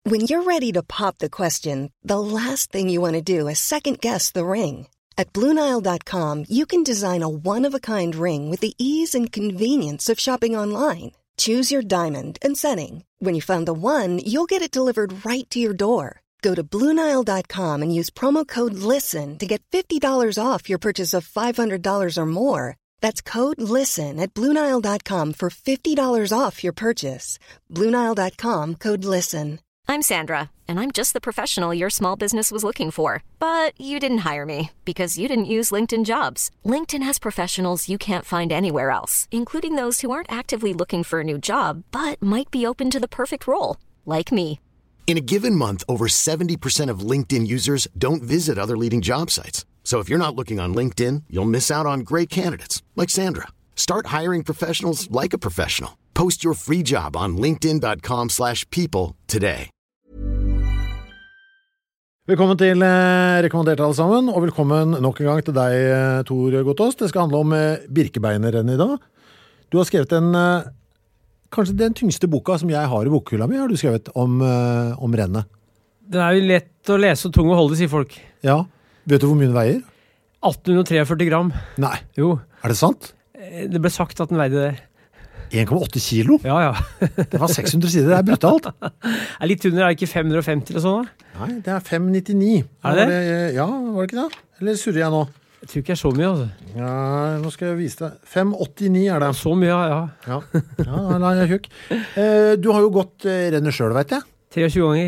When you're ready to pop the question, the last thing you want to do is second-guess the ring. At BlueNile.com, you can design a one-of-a-kind ring with the ease and convenience of shopping online. Choose your diamond and setting. When you find the one, you'll get it delivered right to your door. Go to BlueNile.com and use promo code LISTEN to get $50 off your purchase of $500 or more. That's code LISTEN at BlueNile.com for $50 off your purchase. BlueNile.com, code LISTEN. I'm Sandra, and I'm just the professional your small business was looking for. But you didn't hire me because you didn't use LinkedIn Jobs. LinkedIn has professionals you can't find anywhere else, including those who aren't actively looking for a new job, but might be open to the perfect role, like me. In a given month, over 70% of LinkedIn users don't visit other leading job sites. So if you're not looking on LinkedIn, you'll miss out on great candidates, like Sandra. Start hiring professionals like a professional. Post your free job on linkedin.com/people today. Velkommen til Rekommandert alle sammen, og velkommen nok en gang til deg, Tor Gottaas. Det skal handle om Birkebeinerrennet I dag. Du har skrevet kanskje den tyngste boka som jeg har I bokhylla mi, har du skrevet om rennet. Den jo lett å lese og tung å holde, sier folk. Ja, vet du hvor mye den veier? 1843 gram. Nei, Jo. Det sant? Det ble sagt at den veide det. 1,8 kilo? Ja. Det var 600 sider, det brutalt. Litt under, ikke 550 eller sånn da? Nei, det 599. Det? Ja, var det ikke det? Eller surrer jeg nå? Jeg tror ikke jeg så mye, altså. Ja, nå skal jeg vise deg. 589 det. Så mye, ja. Ja, nei, jeg tjukk. Du har jo gått rennet selv, vet jeg. 23 ganger.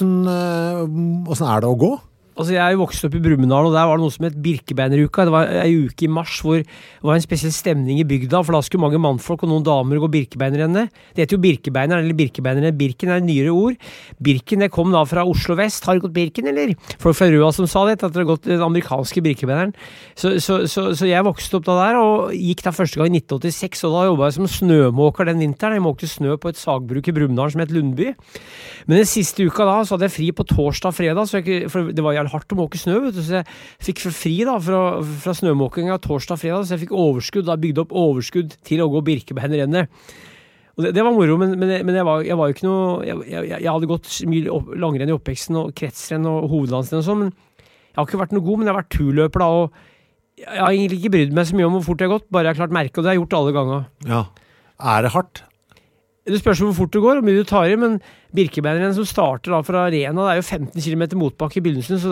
Hvordan det å gå? Altså, jeg vokst opp I Brumunddal, og der var det noe som het Birkebeineruka. Det var en uke I mars hvor det var en spesiell stemning I bygda, for da skulle mange mannfolk og noen damer gå Birkebeinerrennet. Det heter jo Birkebeiner, eller Birkebeinerrennet. Birken et nyere ord. Birken, det kom da fra Oslo Vest. Har du gått Birken, eller? Folk fra Røa som sa det, at det har gått den amerikanske Birkebeineren. Så jeg vokste opp da der, og gikk da første gang I 1986, og da jobbet jeg som snømåker den vinteren. Jeg måkte snø på et sagbruk I Brumunddal som het Lundby. Men den siste uka da, så hadde jeg fri på torsdag, fredag, for det var hardt å måke snø, vet du, så jeg fikk fri da fra snømåkingen torsdag, fredag, så jeg fikk overskudd, da bygde opp overskudd til å gå Birkebeinerrennet. Og det var moro, men jeg var jo ikke noe, jeg hadde gått mye langrenn I oppveksten, og kretsrenn og hovedlandsrenn og sånn, men jeg har ikke vært noe god, men jeg har vært turløper da, og jeg har egentlig ikke brydd meg så mye om hvor fort jeg har gått, bare jeg har klart merke, og det har jeg gjort alle ganger. Ja, det hardt? Det spørs hvor fort det går, og mye du tar I, men Birkebeinerrennet som starter da fra Rena, det jo 15 km motbakke I begynnelsen, så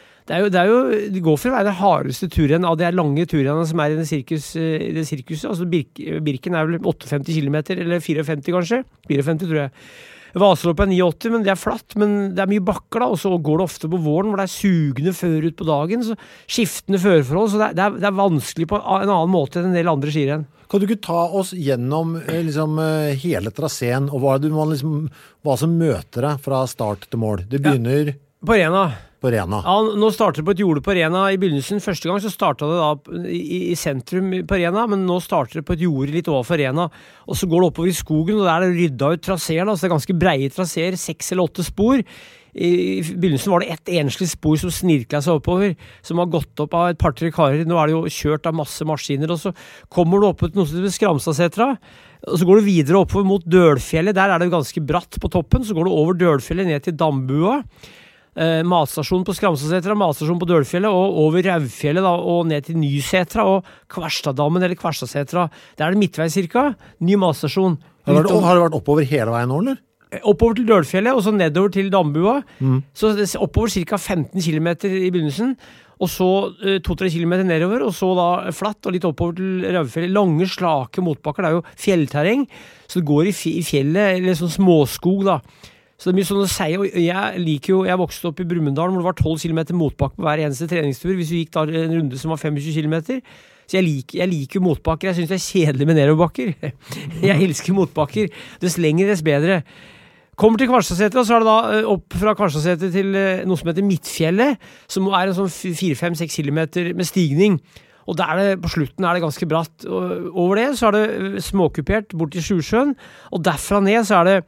det går for å være det hardeste turrenn av de lange turrennene som I det sirkuset. Altså Birken vel 58 km, eller 54 kanskje, 54 tror jeg. Vaseloppet 89, men det flatt, men det mye bakker da, og så går det ofte på våren, hvor det sugende før ut på dagen, så skiftende føreforhold, så det vanskelig på en annen måte enn en del andre skirenn. Kan du ikke ta oss gjennom hele traseen, og hva som møter deg fra start til mål? Det begynner... På Rena. Ja, nå starter det på et jorde på Rena I begynnelsen. Første gang så startet det da I sentrum på Rena, men nå starter det på et jorde litt overfor Rena, og så går det oppover I skogen, og der det ryddet ut traseer, så det ganske breie traseer, 6 eller 8 spor. I begynnelsen var det et enslig spor som snirklet seg oppover, som har gått opp av et par-tre karer. Nå det jo kjørt av masse maskiner, og så kommer du opp til noe som heter Skramstasetra, og så går du videre oppover mot Dølfjellet. Der det ganske bratt på toppen, så går du over Dølfjellet ned til Dambua, matstasjon på Skramstasetra, matstasjon på Dølfjellet, og over Raufjellet da, og ned til Nysetra og Kvarstadammen eller Kvarstadsetra. Der det midtvei cirka, ny matstasjon. Har det vært oppover hele veien nå, eller? Oppover til Dølfjellet, og så nedover til Dambua. Så oppover cirka 15 km I begynnelsen, og så 2-3 km nedover, og så da flatt og litt oppover til Raufjellet. Lange, slake motbakker, det jo fjellterreng, så det går I fjellet, eller sånn småskog da. Så det mye sånn å si, og jeg vokste opp I Brumunddal, hvor det var 12 km motbakke på hver eneste treningstur, hvis vi gikk da en runde som var 25 km. Så jeg liker motbakker, jeg synes det kjedelig med nedoverbakker. Jeg elsker motbakker, dess lenger, dess bedre. Kommer til Kvarstadsetra, så det da opp fra Kvarstadsetra til noe som heter Midtfjellet, som en sånn 4-5-6 km med stigning. Og på slutten det ganske bratt. Og over det så det småkupert bort til Sjusjøen, og derfra ned så det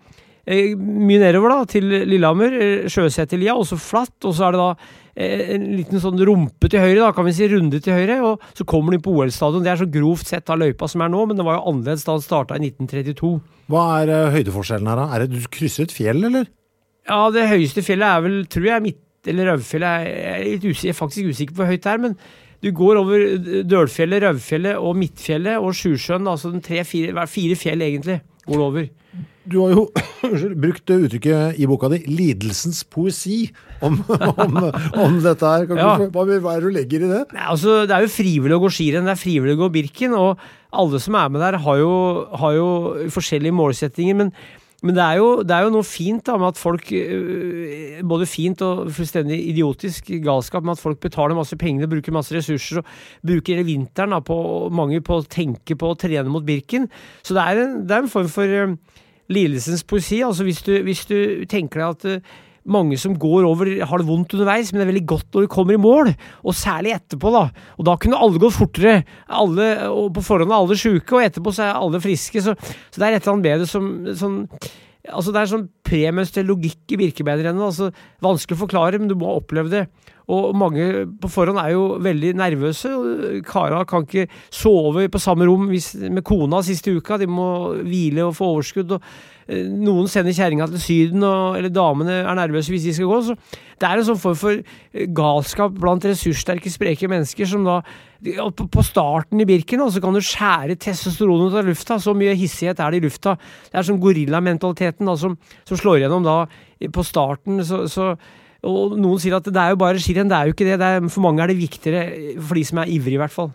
mye nedover da, til Lillehammer, Sjøseterlia, og så flatt, og så det da en liten sånn rumpe til høyre da, kan vi si runde til høyre, og så kommer de på OL-stadion. Det så grovt sett av løypa som nå, men det var jo annerledes da det startet I 1932. Hva høydeforskjellen her da? Det du krysser et fjell, eller? Ja, det høyeste fjellet vel, tror jeg, eller Røvfjellet. Jeg faktisk usikker på hvor høyt det men du går over Dølfjellet, Røvfjellet og Midtfjellet og Sjusjøen, altså 4 fjell egentlig går det over. Du har jo brukt uttrykket i boka di, lidelsens poesi, om dette her. Hva det du legger i det? Nei, altså, det jo frivillig å gå skirenn, det frivillig å gå Birken, og alle som med der har jo forskjellige målsettinger, men det jo noe fint da, med at folk, både fint og fullstendig idiotisk galskap, med at folk betaler masse penger, bruker masse ressurser, og bruker hele vinteren da, mange på å tenke på å trene mot Birken. Så det en form for lidelsens poesi. Altså hvis du tenker deg at mange som går over har det vondt underveis, men det veldig godt når de kommer i mål, og særlig etterpå da. Og da kunne alle gå fortere. Og på forhånd alle syke, og etterpå så alle friske. Så det et eller annet bedre som altså det sånn premenstruell logikk i Birkebeinerrennet. Altså vanskelig å forklare, men du må oppleve det. Og mange på forhånd jo veldig nervøse. Kara kan ikke sove på samme rom med kona siste uka. De må hvile og få overskudd. Og noen sender kjæringa til Syden, eller damene nervøse hvis de skal gå. Så det en sånn form for galskap blant ressurssterke, spreke mennesker som da på starten i Birken så kan du skjære testosteron ut av lufta. Så mye hissighet det i lufta. Det sånn gorilla-mentaliteten da, som slår gjennom da på starten. Og noen sier at det jo bare skirenn, det jo ikke det. For mange det viktigere, for de som ivrige i hvert fall.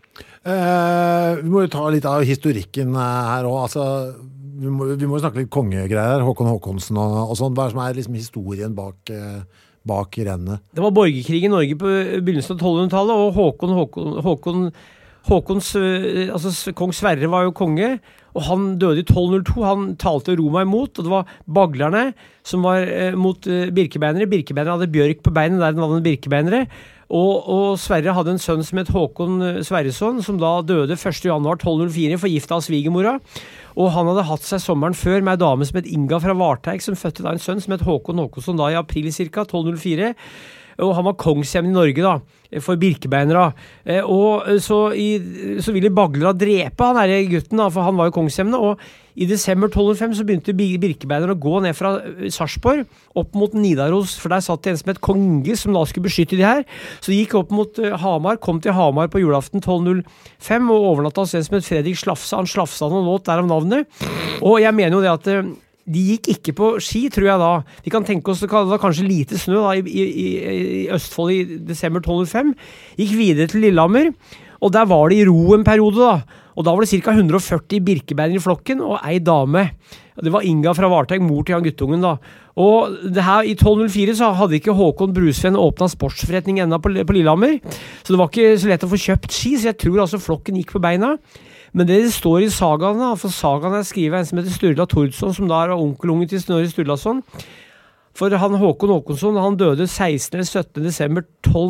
Vi må jo ta litt av historikken her også. Altså, vi må jo snakke litt kongegreier, Håkon Håkonsen og sånn. Hva som liksom historien bak rennet? Det var borgerkrig i Norge på begynnelsen av 1200-tallet, og Håkons, altså kong Sverre var jo konge, og han døde i 1202, han talte Roma imot, og det var baglerne som var mot birkebeinere. Birkebeinere hadde bjørk på beinet, der den var den birkebeinere, og Sverre hadde en sønn som het Håkon Sverreson, som da døde 1. januar 1204, forgiftet av svigermora, og han hadde hatt seg sommeren før med en dame som het Inga fra Varteig, som fødte da en sønn som het Håkon Håkonsson da i april cirka 1204, og han var kongshjemmen i Norge da, for birkebeinere. Og så ville baglere drepe han her gutten da, for han var jo kongshjemmene, og i desember 1205 så begynte birkebeinere å gå ned fra Sarpsborg opp mot Nidaros, for der satt en som het Kong Inge, som da skulle beskytte de her. Så de gikk opp mot Hamar, kom til Hamar på julaften 1205, og overnatta hos en som het Fredrik Slafsa. Han Slafsa noen låt der av navnet. Og jeg mener jo det at de gikk ikke på ski, tror jeg da. Vi kan tenke oss, det var kanskje lite snø da, i Østfold i desember 1205. Gikk videre til Lillehammer, og der var det i ro en periode da. Og da var det ca. 140 birkebeinere i flokken, og ei dame. Det var Inga fra Varteig, mor til han guttungen da. Og det her, i 1204 så hadde ikke Håkon Brusven åpnet sportsforretning enda på Lillehammer, så det var ikke så lett å få kjøpt ski, så jeg tror altså flokken gikk på beina. Men det står i sagaene, for sagaene skriver en som heter Sturla Tordsson, som da var onkelunge til Snorre Sturlason. For han Håkon Håkonsson, han døde 16. eller 17. desember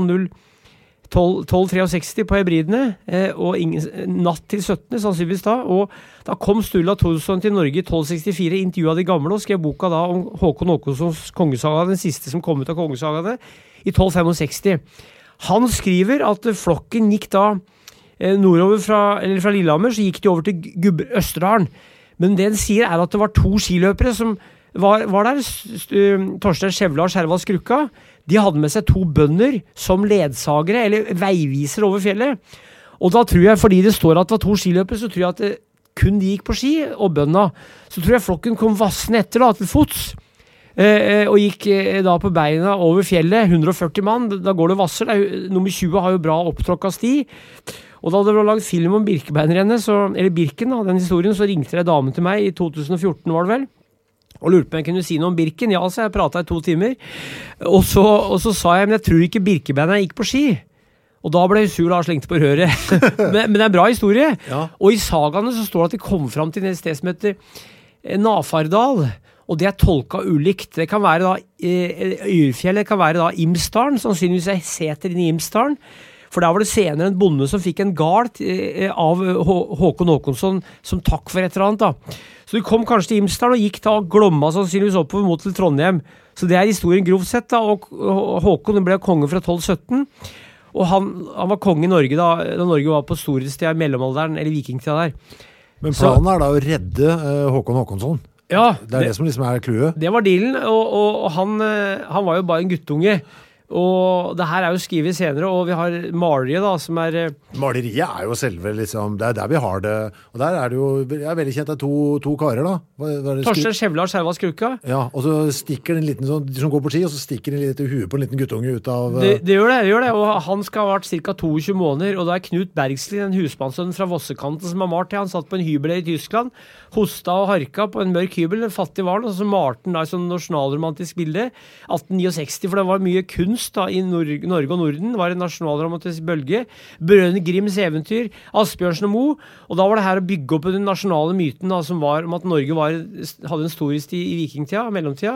1263 på Hebridene, og natt til 17. sannsynligvis da, og da kom Sturla Tordsson til Norge i 1264, intervjuet de gamle, og skrev boka da om Håkon Håkonssons kongesaga, den siste som kom ut av kongesagene, i 1265. Han skriver at flokken gikk da nordover fra Lillehammer, så gikk de over til Østerdalen. Men det den sier at det var 2 skiløpere som var der, Torstein Skjevla og Skjervald Skrukka. De hadde med seg 2 bønder som ledsagere, eller veivisere over fjellet. Og da tror jeg, fordi det står at det var 2 skiløpere, så tror jeg at kun de gikk på ski, og bøndene. Så tror jeg flokken kom vassende etter da, til fots. Og gikk da på beina over fjellet, 140 mann, da går det vasser. Nummer 20 har jo bra opptråkket sti. Og da det var laget film om Birkebeinerrennet, eller Birken, da, den historien, så ringte det damen til meg i 2014, var det vel, og lurte på om jeg kunne si noe om Birken. Ja, så jeg pratet i 2 timer. Og så sa jeg, men jeg tror ikke Birkebeinerne gikk på ski. Og da ble sur da slengte på røret. men det en bra historie. Ja. Og i sagaene så står det at de kom frem til et sted som heter Nafardal. Og det tolket ulikt. Det kan være da Øyrfjell, det kan være da Imsdalen, sannsynligvis jeg seter inn i Imsdalen. For der var det senere en bonde som fikk en gard av Håkon Håkonsson som takk for et eller annet da. Så de kom kanskje til Imsdal og gikk da Glomma sannsynligvis oppover mot til Trondheim. Så det historien grovt sett da, og Håkon ble konge fra 1217. Og han var konge i Norge da Norge var på storhetstida i mellomalderen, eller vikingtida der. Men planen da å redde Håkon Håkonsson? Ja, Det det som liksom clouet. Det var dealen, og han var jo bare en guttunge. Og det her jo skrevet senere, og vi har maleriet da, som Maleriet jo selve, liksom, det der vi har det. Og der det jo, jeg veldig kjent, det to karer da. Torstein Skjevlar, Skjerva Skrukka. Ja, og så stikker en liten sånn, som går på ski, og så stikker en liten huet på en liten guttunge ut av... Det gjør det, og han skal ha vært ca. 22 måneder, og da Knut Bergslid, en husmannssønn fra Vossekanten som har malt det, han satt på en hybel i Tyskland, hosta og harka på en mørk hybel, en fattig var han, og så malte han da i sånn nasjonalromantisk bilde, 1869, for det var mye kunst da, i Norge og Norden, var en nasjonalromantisk bølge, Brødrene Grimms eventyr, Asbjørnsen og Moe, og da var det her å bygge opp den nasjonale myten da, som var om at Norge hadde en storhetstid i vikingtida, mellomtida,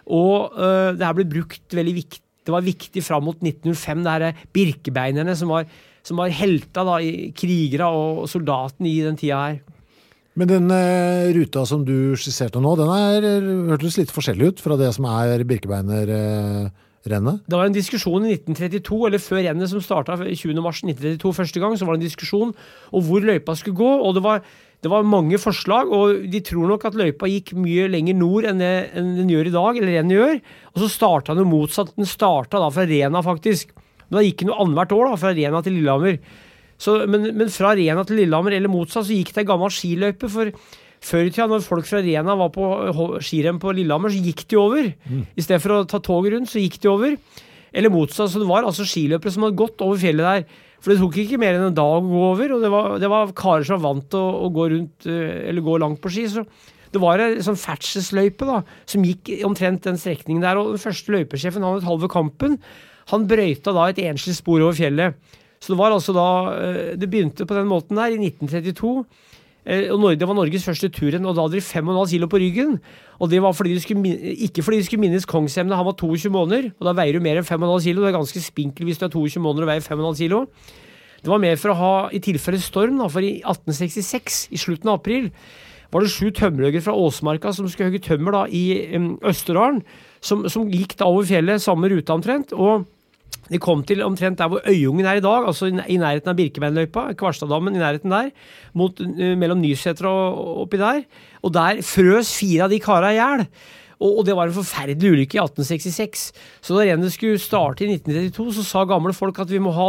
og det her ble brukt veldig viktig, det var viktig frem mot 1905, det her birkebeinerne som var helta da, i krigere og soldatene i den tida her. Men den ruta som du skisserte nå, den hørtes litt forskjellig ut fra det som Birkebeinerrennet. Det var en diskusjon i 1932, eller før rennet som startet 20. mars 1932 første gang, så var det en diskusjon om hvor løypa skulle gå, og det var mange forslag, og de tror nok at løypa gikk mye lenger nord enn den gjør i dag, eller rennet gjør, og så startet den jo motsatt, den startet da fra Rena faktisk, men da gikk den jo annethvert år da, fra Rena til Lillehammer. Men fra Rena til Lillehammer, eller motsatt, så gikk det en gammel skiløype, for før i tida, når folk fra Rena var på skirem på Lillehammer, så gikk de over. I stedet for å ta toget rundt, så gikk de over. Eller motsatt, så det var altså skiløpere som hadde gått over fjellet der. For det tok ikke mer enn en dag å gå over, og det var karer som var vant til å gå rundt, eller gå langt på ski. Så det var en sånn ferdselsløype da, som gikk omtrent den strekningen der, og den første løypesjefen, han het Halvor Kampen, han brøyta da et enslig spor over fjellet. Så det var altså da, det begynte på den måten der i 1932, og det var Norges første turen, og da hadde de 5,5 kilo på ryggen, og det var ikke fordi de skulle minnes kongsemnet, han var 22 måneder, og da veier du mer enn 5,5 kilo, det ganske spinkel hvis du 22 måneder og veier 5,5 kilo. Det var mer for å ha i tilfelle storm, da, for i 1866, i slutten av april, var det 7 tømmerhøgger fra Åsmarka som skulle hugge tømmer da, i Østerdalen, som gikk da over fjellet, samme ruta omtrent, og de kom til omtrent der hvor Øyungen i dag, altså i nærheten av Birkebeinerløypa, Kvarstadammen i nærheten der, mellom Nyseter og oppi der, og der frøs 4 av de karene ihjel, og det var en forferdelig ulykke i 1866. Så da rennet skulle starte i 1932, så sa gamle folk at vi må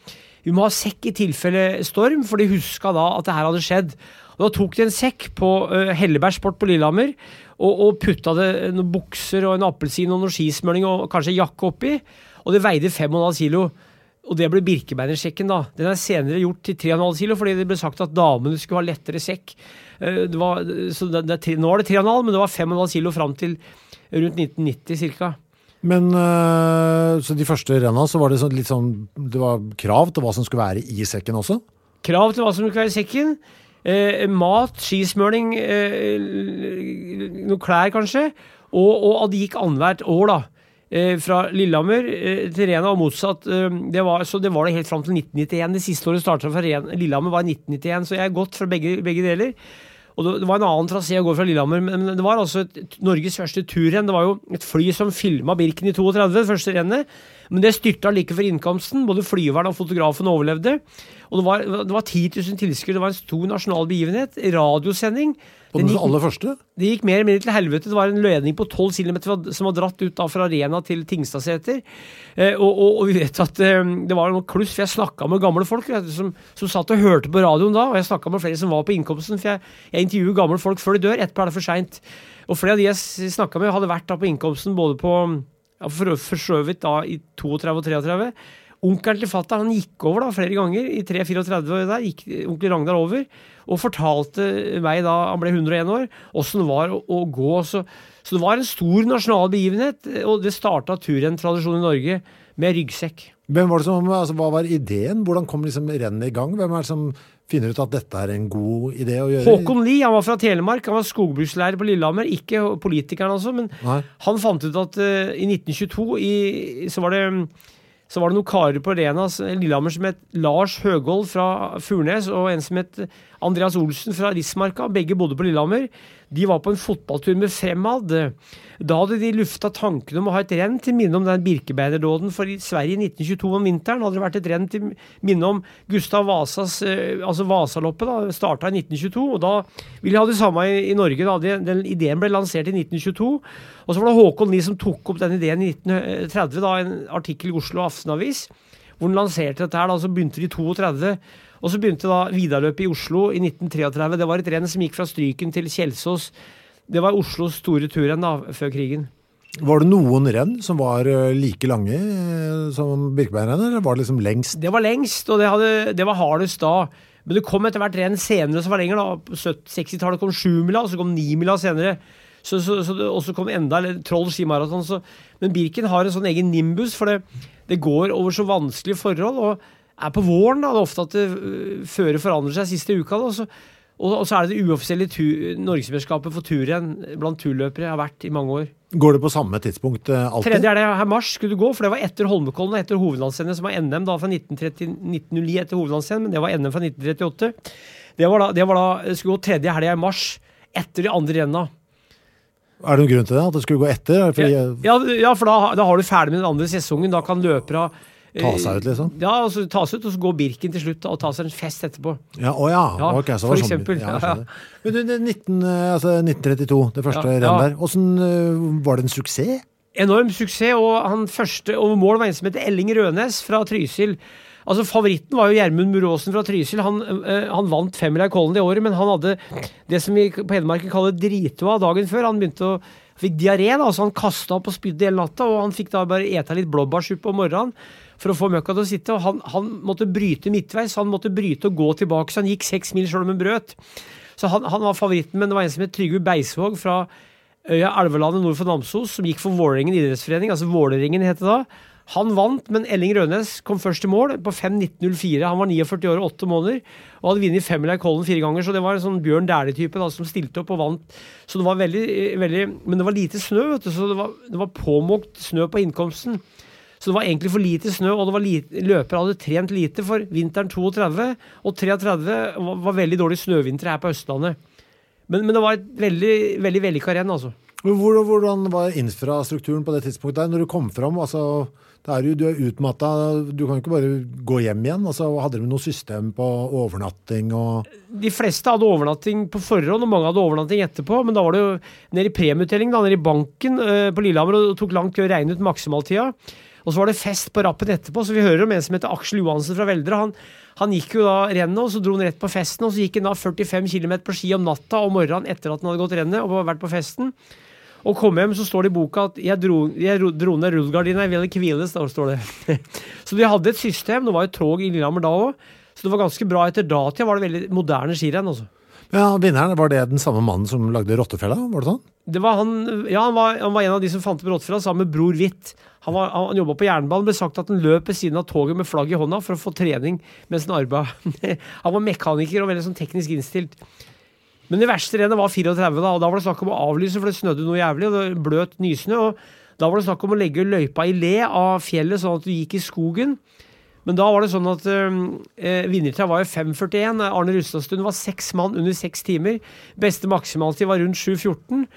ha sekk i tilfelle storm, for de huska da at det her hadde skjedd. Og da tok de en sekk på Helleberg Sport på Lillehammer, og putta det noen bukser og en appelsin og noen skismørning og kanskje jakke oppi, og det veide 5,5 kilo, og det ble Birkebeinersjekken da. Den senere gjort til 3,5 kilo, fordi det ble sagt at damene skulle ha lettere sekk. Nå var det 3,5, men det var 5,5 kilo frem til rundt 1990 cirka. Men så de første renna, så var det litt sånn, det var krav til hva som skulle være i sekken også? Krav til hva som skulle være i sekken? Mat, skismørning, noen klær kanskje, og det gikk annethvert år da. Fra Lillehammer til Rena og motsatt, det var det helt frem til 1991. Det siste året startet fra Lillehammer var 1991, så jeg har gått fra begge deler. Og det var en annen trasé å gå fra Lillehammer, men det var altså Norges første turrenn. Det var jo et fly som filmet Birken i 32, det første rennet, men det styrtet like for innkomsten. Både flyveren og fotografen overlevde, og det var 10 000 tilskuere. Det var en stor nasjonal begivenhet, radiosending. På den aller første? Det gikk mer eller mindre til helvete. Det var en ledning på 12 kilometer som var dratt ut da fra Rena til Tingstadseter. Og vi vet at det var noe kluss, for jeg snakket med gamle folk som satt og hørte på radioen da, og jeg snakket med flere som var på innkomsten, for jeg intervjuer gamle folk før de dør, etterpå det for sent. Og flere av de jeg snakket med hadde vært da på innkomsten både på, for så vidt da i 32 og 33. Onkelen til fatter, han gikk over da flere ganger i 3-34 der, gikk onkel Ragnar over, og fortalte meg da, han ble 101 år, hvordan det var å gå. Så det var en stor nasjonal begivenhet, og det startet turrenn-tradisjonen i Norge med ryggsekk. Hvem var det som, altså, hva var ideen? Hvordan kom liksom rennet i gang? Hvem er det som finner ut at dette er en god idé å gjøre? Håkon Lie, han var fra Telemark, han var skogbrukslærer på Lillehammer, ikke politikeren altså, men han fant ut at i 1922 så var det noen karer på Renas Lillehammer som het Lars Høgold fra Furnes og en som het Andreas Olsen fra Rismarka. Begge bodde på Lillehammer. De var på en fotballtur med Fremad. Da hadde de lufta tanken om å ha et renn til minne om den Birkebeinerdåden, for i Sverige i 1922 om vinteren hadde det vært et renn til minne om Gustav Vasas, altså Vasaloppet da, startet i 1922, og da ville de ha det samme i Norge da. Den ideen ble lansert i 1922, og så var det Håkon Lie som tok opp den ideen i 1930 da, en artikkel i Oslo Aftenavis, hvor den lanserte dette her da, så begynte de i 32, og så begynte da Vidaløpet i Oslo i 1933. Det var et renn som gikk fra Stryken til Kjelsås. Det var Oslos store turrenn da, før krigen. Var det noen renn som var like lange som Birkebeinerrennet, eller var det liksom lengst? Det var lengst, og det var hardest da. Men det kom etter hvert renn senere som var lenger da. På 60-tallet kom 7-mila, og så kom 9-mila senere. Og så kom enda Troll skimaraton. Men Birken har en sånn egen nimbus, for det går over så vanskelige forhold, og på våren da, det er ofte at føret forandrer seg siste uka da, og så er det uoffisielle Norgesmesterskapet for turrenn blant turløpere har vært i mange år. Går det på samme tidspunkt alltid? Tredje det her mars skulle du gå, for det var etter Holmenkollen og etter hovedlandsrennet, som var NM da fra 1909 etter hovedlandsrennet, men det var NM fra 1938. Det var da skulle gå tredje helga i mars etter de andre renna. Er det noen grunn til det, at det skulle gå etter? Ja, for da har du ferdig med den andre sesongen, da kan løpere ta seg ut liksom? Ja, altså ta seg ut, og så går Birken til slutt og ta seg en fest etterpå. Ja, ok, så var det sånn. Ja. Men du, 1932, det første renn der, hvordan var det en suksess? Enorm suksess, og han første over mål var en som heter Elling Rønes fra Trysil. Altså favoritten var jo Gjermund Muråsen fra Trysil. Han vant 5-mila i Kollen det året, men han hadde det som vi på Hedmarken kaller dritoa dagen før. Han fikk diaré da, så han kastet opp og spydde hele natta, og han fikk da bare ete litt blåbærsuppe om morgenen for å få møkka til å sitte, og han måtte bryte midtveis, han måtte bryte og gå tilbake, så han gikk 6 mil selv om en brøt. Så han var favoritten, men det var en som het Trygve Beisvåg fra øya Elvelandet nord for Namsos, som gikk for Vålerengen idrettsforening, altså Vålerengen heter det da. Han vant, men Elling Rønes kom først til mål på 5.19,04. Han var 49 år og 8 måneder, og hadde vunnet 5-mila i Kollen 4 ganger, så det var en sånn Bjørn Dæhlie-type da, som stilte opp og vant. Så det var veldig, men det var lite snø, vet du, så det var påmåkt snø på innkomsten. Så det var egentlig for lite snø, og det var løpere hadde trent lite for vinteren 32, og 33 var veldig dårlig snøvinter her på Østlandet. Men det var et veldig, veldig vellykket renn, altså. Hvordan var infrastrukturen på det tidspunktet der, når du kom fram? Altså, du er utmattet, du kan ikke bare gå hjem igjen. Altså, hadde du noe system på overnatting? De fleste hadde overnatting på forhånd, og mange hadde overnatting etterpå, men da var det jo nede i premieutdelling, nede i banken på Lillehammer, og det tok langt til å regne ut maksimaltida. Og så var det fest på rappen etterpå, så vi hører om en som heter Aksel Johansen fra Veldre. Han gikk jo da rennet, og så dro han rett på festen, og så gikk han da 45 kilometer på ski om natta og morgenen etter at han hadde gått rennet og vært på festen. Og kom hjem, så står det i boka at jeg dro ned rullegardina, jeg ville hvile, står det. Så de hadde et system, det var jo tog i Lillehammer da også, så det var ganske bra. Etter datida var det veldig moderne skirenn også. Ja, vinneren, var det den samme mannen som lagde Rottefella, var det sånn? Det var han var en av de som fant på Rottefella sammen med Bror Hvitt. Han jobbet på jernbanen, ble sagt at han løp ved siden av toget med flagg i hånda for å få trening mens han arbeidet. Han var mekaniker og veldig sånn teknisk innstilt. Men det verste rennet var 34 da, og da var det snakk om å avlyse, for det snødde noe jævlig, og det bløt nysnø, og da var det snakk om å legge løypa i le av fjellet, sånn at du gikk i skogen. Men da var det sånn at vinnertida var jo 5.41, Arne Rustadstuen var 6 mann under 6 timer, beste maksimaltid var rundt 7.14,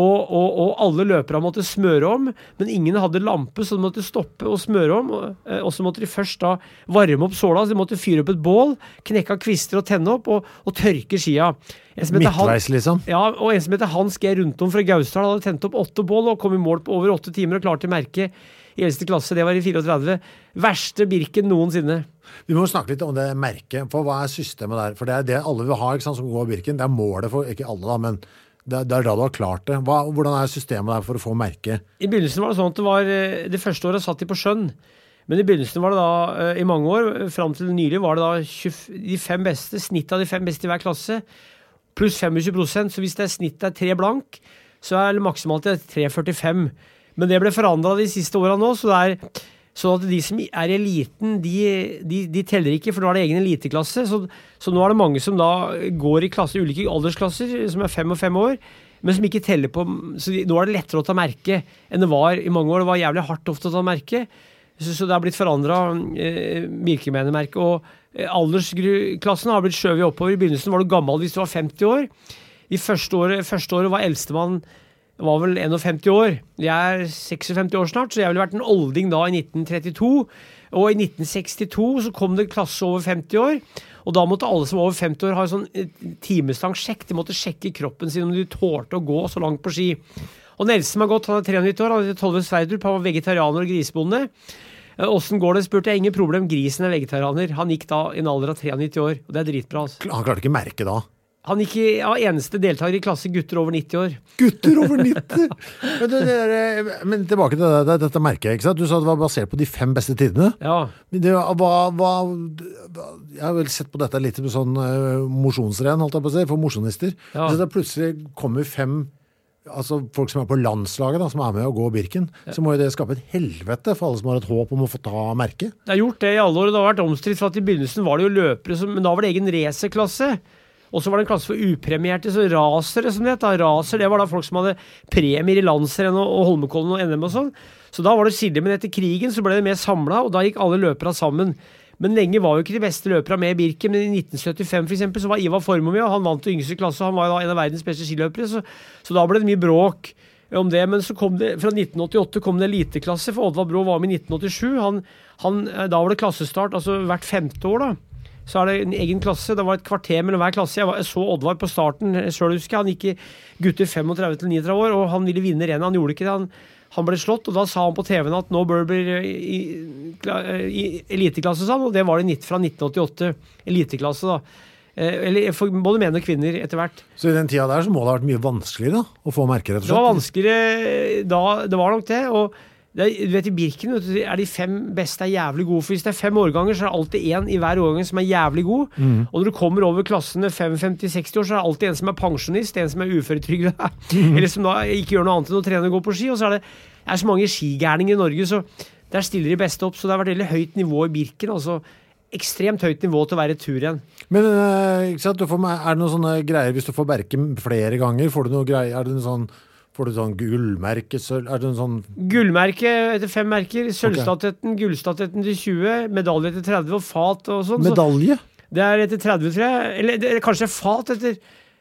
og alle løpere måtte smøre om, men ingen hadde lampe, så de måtte stoppe og smøre om, og så måtte de først da varme opp såla, så de måtte fyre opp et bål, knekke kvister og tenne opp, og tørke skia. Midtveis liksom? Ja, og en som heter Hans G. Rundtom fra Gausdal hadde tent opp 8 bål, og kom i mål på over 8 timer, og klarte merke i eldste klasse, det var i 34. Verste Birken noensinne. Vi må snakke litt om det merket, for hva er systemet der? For det er det alle vil ha, ikke sant, som går Birken. Det er målet for, ikke alle da, men det er da du har klart det. Hvordan er systemet der for å få merke? I begynnelsen var det sånn at det første året satt de på skjønn. Men i begynnelsen var det da, i mange år, frem til nylig, var det da de 5 beste, snitt av de 5 beste i hver klasse, pluss 25%, så hvis det er snitt er 3 blank, så er det maksimalt 3,45. Men det ble forandret de siste årene nå, så det er sånn at de som er i eliten, de teller ikke, for nå er det egen eliteklasse, så nå er det mange som da går i ulike aldersklasser, som er 5 og 5 år, men som ikke teller på, så nå er det lettere å ta merke enn det var i mange år. Det var jævlig hardt ofte å ta merke, så det har blitt forandret Birkebeinermerke, og aldersklassen har blitt skjøvet oppover. I begynnelsen var du gammel hvis du var 50 år, I første året var eldstemann var vel 51 år. Jeg 56 år snart, så jeg ville vært en olding da I 1932. Og I 1962 så kom det klasse over 50 år, og da måtte alle som var over 50 år ha en sånn timeslang sjekk. De måtte sjekke kroppen sin om de tålte å gå så langt på ski. Og den eldste som har gått, han 93 år, han heter Tolve Sverdrup, han var vegetarianer og grisebonde. Hvordan går det, spurte jeg. Ingen problem, grisen vegetarianer. Han gikk da I en alder av 93 år, og det dritbra. Altså. Han klarte ikke merke da. Han gikk eneste deltaker I klasse gutter over 90 år. Gutter over 90? Men tilbake til dette merket, ikke sant? Du sa det var basert på de 5 beste tidene. Ja. Men jeg har vel sett på dette litt med sånn mosjonsren, holdt jeg på å si, for mosjonister. Ja. Så det plutselig kommer 5, altså folk som på landslaget da, som med å gå Birken, så må jo det skape et helvete for alle som har et håp om å få ta merket. Det har gjort det I alle år, og det har vært omstridt, for at I begynnelsen var det jo løpere, men da var det egen racerklasse. Og så var det en klasse for upremierte, så rasere som det het. Raser, det var da folk som hadde premier I landsrenn og Holmenkollen og NM og sånn. Så da var det skille, men etter krigen så ble det mer samlet, og da gikk alle løpere sammen. Men lenge var jo ikke de beste løpere med I Birken, men I 1975 for eksempel, så var Ivar Formoe med, og han vant til yngste klasse, og han var da en av verdens beste skiløpere, så da ble det mye bråk om det. Men så kom det, fra 1988 kom det eliteklasse, for Oddvar Brå var med I 1987. Da var det klassestart, altså hvert 5. år da. Så det en egen klasse, det var et kvarter mellom hver klasse. Jeg så Oddvar på starten, selv husker jeg, han gikk I gutter 35 til 39 år, og han ville vinne rennet, han gjorde ikke det, han ble slått, og da sa han på TV-en at nå bør det bli I eliteklasse, sa han, og det var det fra 1988, eliteklasse da. Eller for både menn og kvinner etter hvert. Så I den tida der så må det ha vært mye vanskeligere da, å få merker rett og slett? Det var vanskeligere da, det var nok det, og du vet, I Birken de 5 beste jævlig gode, for hvis det 5 årganger, så det alltid en I hver årgang som jævlig god, og når du kommer over klassene 55-60 år, så det alltid en som pensjonist, en som uføretrygd, eller som da ikke gjør noe annet enn å trene og gå på ski, og så det så mange skigærninger I Norge, så der stiller de beste opp, så det har vært veldig høyt nivå I Birken, altså ekstremt høyt nivå til å være tur igjen. Men ikke sant, det noen sånne greier, hvis du får berke flere ganger, får du noe greier, det noe sånn får du sånn gullmerke, det en sånn... Gullmerke etter 5 merker, sølvstatetten, gullstatetten til 20, medalje etter 30 og fat og sånn. Medalje? Så det etter 30, tror jeg. Eller det kanskje fat etter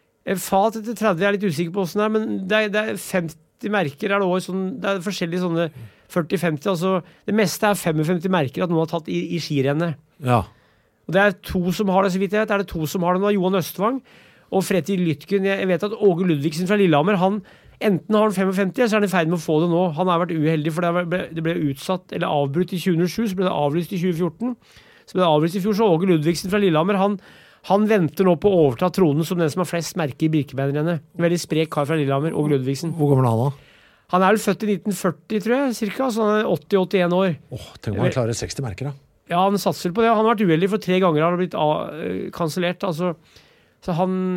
30, jeg litt usikker på hvordan det men det 50 merker det også sånn, det forskjellige sånne 40-50, altså det meste 55 merker at noen har tatt I skirennet. Ja. Og det 2 som har det, så vidt jeg vet, det 2 som har det nå, Johan Østvang og Fredrik Lytken. Jeg vet at Åge Ludvigsen fra Lillehammer, enten har han 55, så han I ferd med å få det nå. Han har vært uheldig, for det ble utsatt, eller avbrutt I 2007, så ble det avlyst I 2014. Så ble det avlyst I fjor, så Åge Ludvigsen fra Lillehammer, han venter nå på å overta tronen som den som har flest merker I Birkebeinerrennet. Veldig sprek kar fra Lillehammer, Åge Ludvigsen. Hvor gammel han da? Han vel født I 1940, tror jeg, cirka, så han 80-81 år. Tenk om han klarer 60 merker da. Ja, han satser på det. Han har vært uheldig, for 3 ganger har han blitt kansellert, altså... Så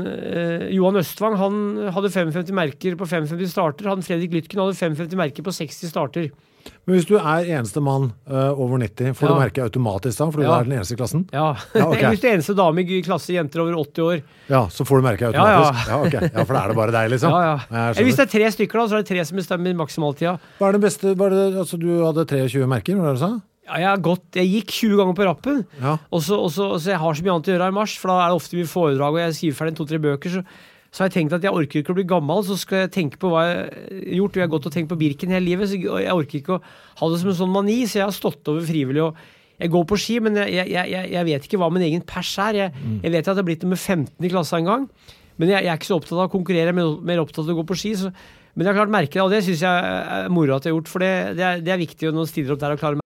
Johan Østvang, han hadde 55 merker på 55 starter. Fredrik Lytken hadde 55 merker på 60 starter. Men hvis du eneste mann over 90, får du merke automatisk da, for du den eneste klassen? Ja, okay. Hvis du eneste dame I klasse jenter over 80 år. Ja, så får du merke automatisk? Ja, okay. Ja, for da det bare deg, liksom? Ja. Hvis det 3 stykker da, så det 3 som bestemmer maksimaltida. Hva det beste, altså du hadde 23 merker, hva det du sa? Ja, jeg gikk 20 ganger på rappen, og så jeg har så mye annet å gjøre I mars, for da det ofte mye foredrag, og jeg skriver ferdig 2-3 bøker, så har jeg tenkt at jeg orker ikke å bli gammel, så skal jeg tenke på hva jeg har gjort, og jeg har gått og tenkt på Birken hele livet, så jeg orker ikke å ha det som en sånn mani, så jeg har stått over frivillig, og jeg går på ski, men jeg vet ikke hva min egen pers jeg vet at det har blitt nummer 15 I klassen en gang, men jeg ikke så opptatt av å konkurrere, mer opptatt av å gå på ski, men jeg har klart merke det, og det synes jeg moro at jeg har gjort, for det viktig når man stiller opp der og klarer.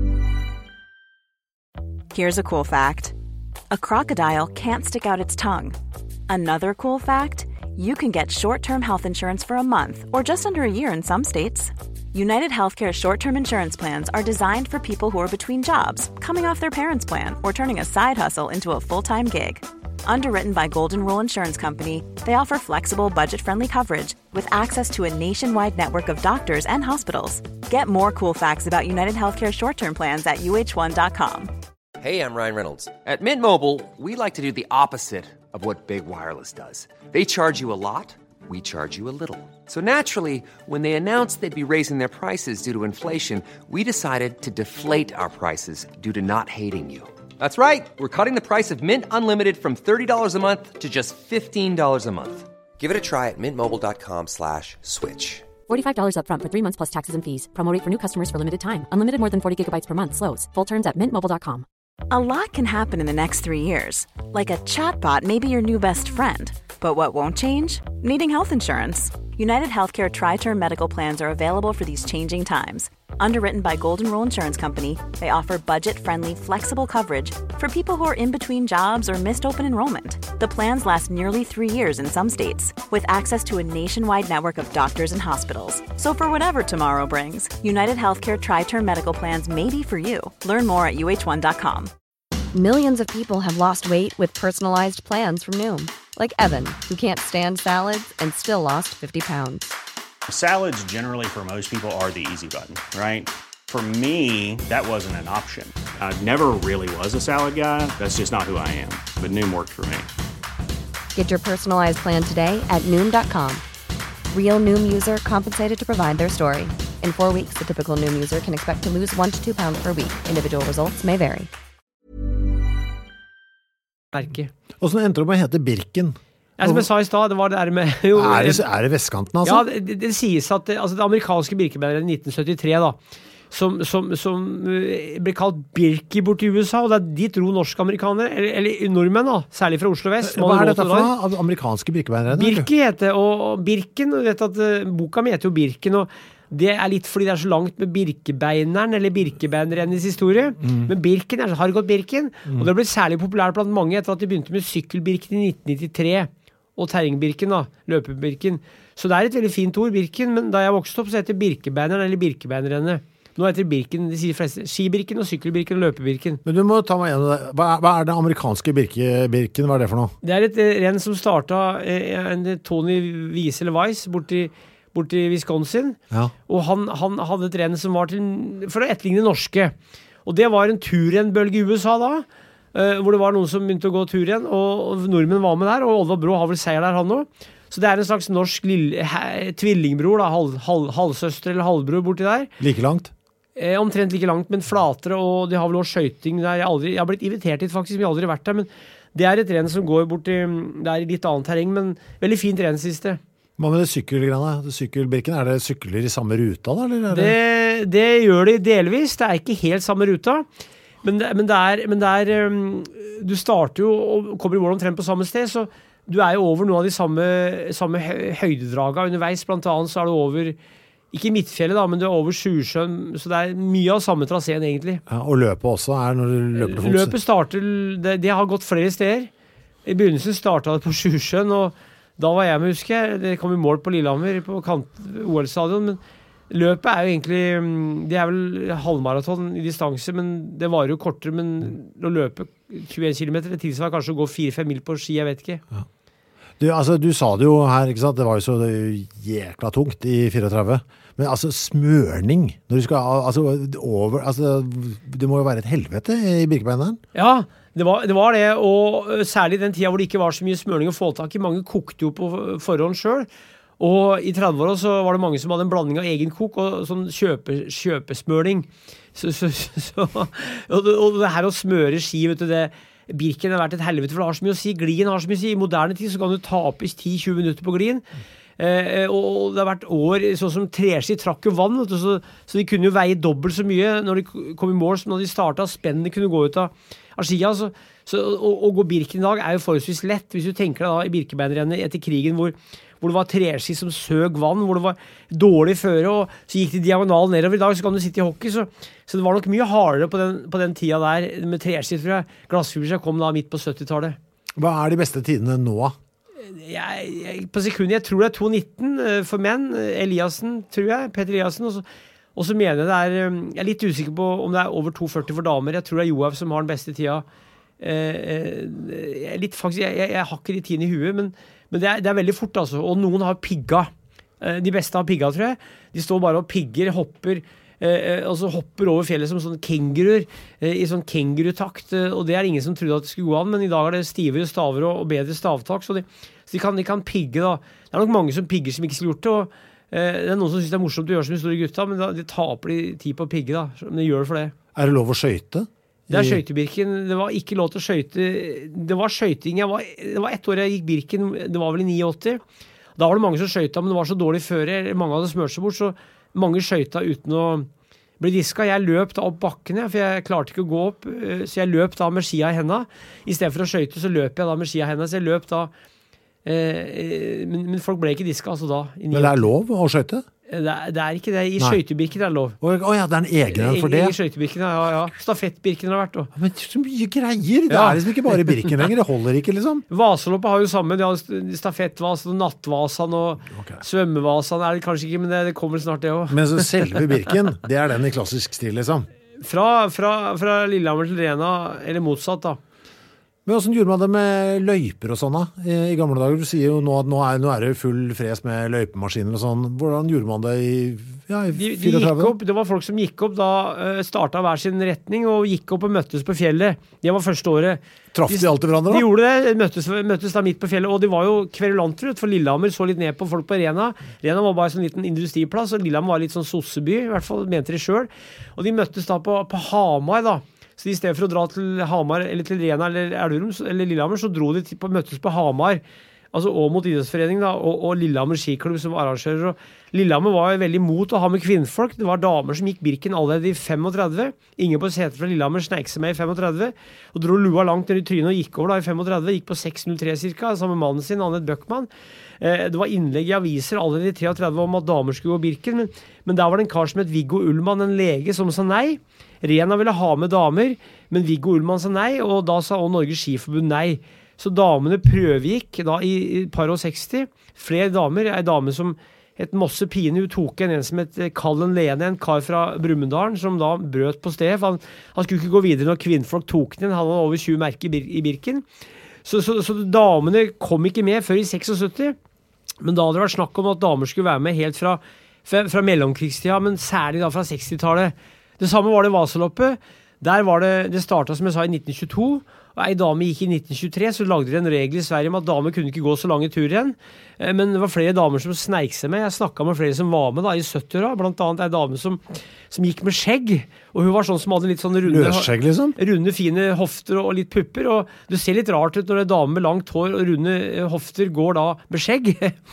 Here's a cool fact. A crocodile can't stick out its tongue. Another cool fact, you can get short-term health insurance for a month or just under a year in some states. United Healthcare short-term insurance plans are designed for people who are between jobs, coming off their parents' plan, or turning a side hustle into a full-time gig. Underwritten by Golden Rule Insurance Company, they offer flexible, budget-friendly coverage with access to a nationwide network of doctors and hospitals. Get more cool facts about United Healthcare short-term plans at uh1.com. Hey, I'm Ryan Reynolds. At Mint Mobile, we like to do the opposite of what Big Wireless does. They charge you a lot, we charge you a little. So naturally, when they announced they'd be raising their prices due to inflation, we decided to deflate our prices due to not hating you. That's right. We're cutting the price of Mint Unlimited from $30 a month to just $15 a month. Give it a try at mintmobile.com/switch. $45 up front for 3 months plus taxes and fees. Promo rate for new customers for limited time. Unlimited more than 40 gigabytes per month. Slows full terms at mintmobile.com. A lot can happen in the next 3 years. Like a chatbot may be your new best friend. But what won't change? Needing health insurance. United Healthcare Tri-Term Medical Plans are available for these changing times. Underwritten by Golden Rule Insurance Company, they offer budget-friendly, flexible coverage for people who are in between jobs or missed open enrollment. The plans last nearly 3 years in some states, with access to a nationwide network of doctors and hospitals. So for whatever tomorrow brings, United Healthcare Tri-Term Medical Plans may be for you. Learn more at uh1.com. Millions of people have lost weight with personalized plans from Noom. Like Evan, who can't stand salads and still lost 50 pounds. Salads generally for most people are the easy button, right? For me, that wasn't an option. I never really was a salad guy. That's just not who I am. But Noom worked for me. Get your personalized plan today at Noom.com. Real Noom user compensated to provide their story. In 4 weeks, the typical Noom user can expect to lose 1 to 2 pounds per week. Individual results may vary. Hvordan endte det med å hete Birken? Som jeg sa I sted, det var det der med... Jo, er det vestkanten, altså? Ja, det sies at det amerikanske birkebeineren I 1973 da, som ble kalt Birkie bort I USA, og dit dro norsk-amerikanere, eller nordmenn da, særlig fra Oslo Vest. Hva dette for noe? Amerikanske birkebeinere? Birkie heter, og Birken, du vet at boka mi heter jo Birken, og det litt fordi det så langt med birkebeineren, eller birkebeinerens historie, men Birken har gått Birken, og det ble særlig populært blant mange etter at de begynte med sykkelbirken I 1993, og terrengbirken da, løpebirken. Så det et veldig fint ord, Birken, men da jeg vokste opp så heter birkebeineren eller birkebeinerenne. Nå heter det Birken, de sier flest, skibirken og sykkelbirken og løpebirken. Men du må ta meg gjennom det. Hva det amerikanske birken? Hva det for noe? Det et renn som startet Tony Wiesel Weiss borti Wisconsin, ja. Og han hadde et renn som var for å etterligne norske. Og det var en turrennbølge I USA da, hvor det var noen som begynte å gå turrenn, og nordmenn var med der, og Oliver Brå har vel seier der han også. Så det en slags norsk tvillingbror, da, halvsøster eller halvbror borti der. Like langt? Omtrent like langt, men flatere, og de har vel også skøyting der. Jeg har blitt invitert hit faktisk, men jeg har aldri vært der, men det et renn som går borti, det I litt annet terreng, men veldig fint renn siste. Hva med det sykkelgreiene? Sykkelbirken, det sykler I samme ruta da? Eller det gjør de delvis, det ikke helt samme ruta, men du starter jo og kommer I mål omtrent på samme sted, så du jo over noen av de samme høydedraga underveis, blant annet så du over, ikke Midtfjellet da, men du over Sjursjøen, så det mye av samme traseen egentlig. Ja, og løpet også når du løper til fots? Løpet starter, det har gått flere steder. I begynnelsen startet det på Sjursjøen, og da var jeg med, husker jeg, det kom I mål på Lillehammer på OL-stadion, men løpet jo egentlig, det vel halvmaraton I distanse, men det var jo kortere, men å løpe 21 kilometer, det tilsvarer kanskje å gå 4-5 mil på ski, jeg vet ikke. Ja. Du sa det jo her, ikke sant? Det var jo så jækla tungt I 34, men altså smørning, når du skal, det må jo være et helvete I birkebeineren? Ja, det var det, og særlig den tiden hvor det ikke var så mye smørning å få tak I. Mange kokte jo på forhånd selv, og I 30-åra så var det mange som hadde en blanding av egen kok og sånn kjøpesmørning. Og det her å smøre ski, vet du, Birken har vært et helvete, for det har så mye å si. Glien har så mye å si. I moderne tid så kan du tapes 10-20 minutter på glien. Og det har vært år, sånn som treski trakk jo vann, vet du, så de kunne jo veie dobbelt så mye når de kom I mål som når de startet. Spennene kunne gå ut av skia. Så å gå Birken I dag jo forholdsvis lett, hvis du tenker deg da I birkebeinerrennet etter krigen hvor det var treski som søg vann, hvor det var dårlig føre, og så gikk de diagonal nedover. I dag så kan du sitte I hockey, så det var nok mye hardere på den tida der med treski, tror jeg. Glassfiber kom da midt på 70-tallet. Hva de beste tidene nå? På sekundet, jeg tror det 2.19 for menn, Eliassen, tror jeg, Peter Eliassen, og så mener jeg jeg litt usikker på om det over 2.40 for damer. Jeg tror det Johaug som har den beste tida. Jeg har ikke de tiden I huet, men det veldig fort, altså. Og noen har pigga. De beste har pigga, tror jeg. De står bare og pigger, hopper, og så hopper over fjellet som sånn kenguruer, I sånn kengurutakt, og det ingen som trodde at det skulle gå an, men I dag det stivere staver og bedre stavtak, så de kan pigge da. Det nok mange som pigger som ikke skulle gjort det, og det noen som synes det morsomt å gjøre som de store gutta, men de taper de tid på å pigge da, men de gjør det for det. Det lov å skøyte Det skøytebirken, det var ikke lov til å skøyte. Det var skøyting, det var 1 år jeg gikk Birken, det var vel i 89. Da var det mange som skøyta, men det var så dårlig føre, mange hadde smørt seg bort, så mange skøyta uten å bli diska. Jeg løp da opp bakkene, for jeg klarte ikke å gå opp, så jeg løp da med skia i hendene. I stedet for å skøyte, så løp jeg da med skia i hendene, så jeg løp da, men folk ble ikke diska, altså da. Men det lov å skøyte? Det ikke det. I skøytebirken det lov. Ja, det en egen for det? I skøytebirken, ja. Stafettbirken har vært. Men så mye greier! Det liksom ikke bare birken lenger, det holder ikke liksom. Vaseloppet har jo samme, de har stafettvasen, nattvasen og svømmevasen, det kanskje ikke, men det kommer snart det også. Men så selve birken, det den i klassisk stil liksom? Fra Lillehammer til Rena, eller motsatt da. Men hvordan gjorde man det med løyper og sånn da? I gamle dager, du sier jo nå at nå det full fres med løypemaskiner og sånn. Hvordan gjorde man det i 34? De gikk opp, det var folk som gikk opp, da startet hver sin retning og gikk opp og møttes på fjellet. Det var første året. Traff de alltid hverandre da? De gjorde det, møttes da midt på fjellet, og de var jo kverulanter, for Lillehammer så litt ned på folk på Rena. Rena var bare en sånn liten industriplass, og Lillehammer var litt sånn sosseby, i hvert fall mente de selv. Og de møttes da på Hamar da. Så i stedet for å dra til Hamar, eller til Rena, eller Elverum, eller Lillehammer, så dro de møttes på Hamar, altså Åmot idrettsforening da, og Lillehammer skiklubb som arrangører. Og Lillehammer var veldig mot å ha med kvinnfolk. Det var damer som gikk Birken allerede i 35. Ingen på setet fra Lillehammer snek seg med i 35, og dro lua langt ned i trynet og gikk over da i 35, gikk på 6.03 cirka, sammen med mannen sin, Annette Bøckmann. Det var innlegg i aviser allerede i 33 om at damer skulle gå Birken, men der var det en kar som het Viggo Ullmann, en lege som sa nei. Rena ville ha med damer, men Viggo Ullmann sa nei, og da sa også Norges Skiforbund nei. Så damene prøvegikk da i par og 60. Flere damer, en dame som het Mosse Pine, hun tok en som het Kallen Lene, en kar fra Brumunddal, som da brøt på sted. Han skulle ikke gå videre når kvinnfolk tok den, han hadde over 20 merker i Birken. Så damene kom ikke med før i 76, men da hadde det vært snakk om at damer skulle være med helt fra mellomkrigstida, men særlig da fra 60-tallet. Det samme var det Vaseloppet. Der var det startet som jeg sa i 1922, og en dame gikk i 1923, så lagde de en regel i Sverige om at damer kunne ikke gå så lange tur igjen. Men det var flere damer som sneik seg med. Jeg snakket med flere som var med da i 70-åra, blant annet en dame som gikk med skjegg, og hun var sånn som hadde litt sånn løsskjegg, liksom? Runde, fine hofter og litt pupper, og det ser litt rart ut når en dame med langt hår og runde hofter går da med skjegg.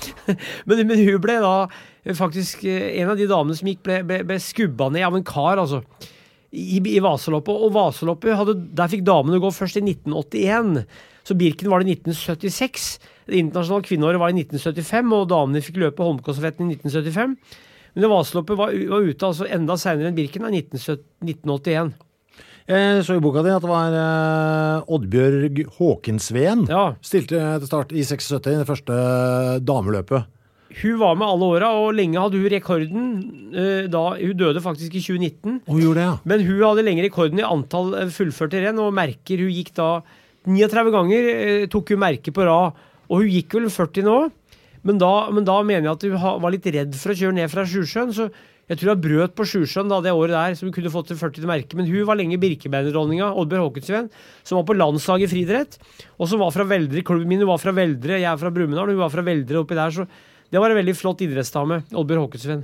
men hun ble da faktisk en av de damene som ble skubba ned av en kar, altså. I Vaseloppet, og Vaseloppet der fikk damene gå først i 1981, så Birken var det i 1976, det internasjonale kvinneåret var i 1975, og damene fikk løpe Holmenkollstafetten i 1975, men det Vaseloppet var ute altså enda senere enn Birken i 1981. Jeg så i boka di at det var Oddbjørg Håkensveen stilte til start i 76 i det første dameløpet. Hun var med alle åra, og lenge hadde hun rekorden da hun døde faktisk i 2019. Hun gjorde det, ja. Men hun hadde lenge rekorden i antall fullførte renn, og merker, hun gikk da 39 ganger, tok hun merker på rad, og hun gikk vel 40 nå, men da mener jeg at hun var litt redd for å kjøre ned fra Sjusjøen, så jeg tror hun brøt på Sjusjøen da, det året der, så hun kunne fått til 40 merker, men hun var lenge Birkebeinerronninga, Oddbjørg Håkensveen, som var på landslaget i friidrett, og som var fra Veldre, klubben min var fra Veldre, jeg fra Brumunddal, hun var fra Veldre oppi der, så det var en veldig flott idrettsdame, Oddbjørg Håkensveen.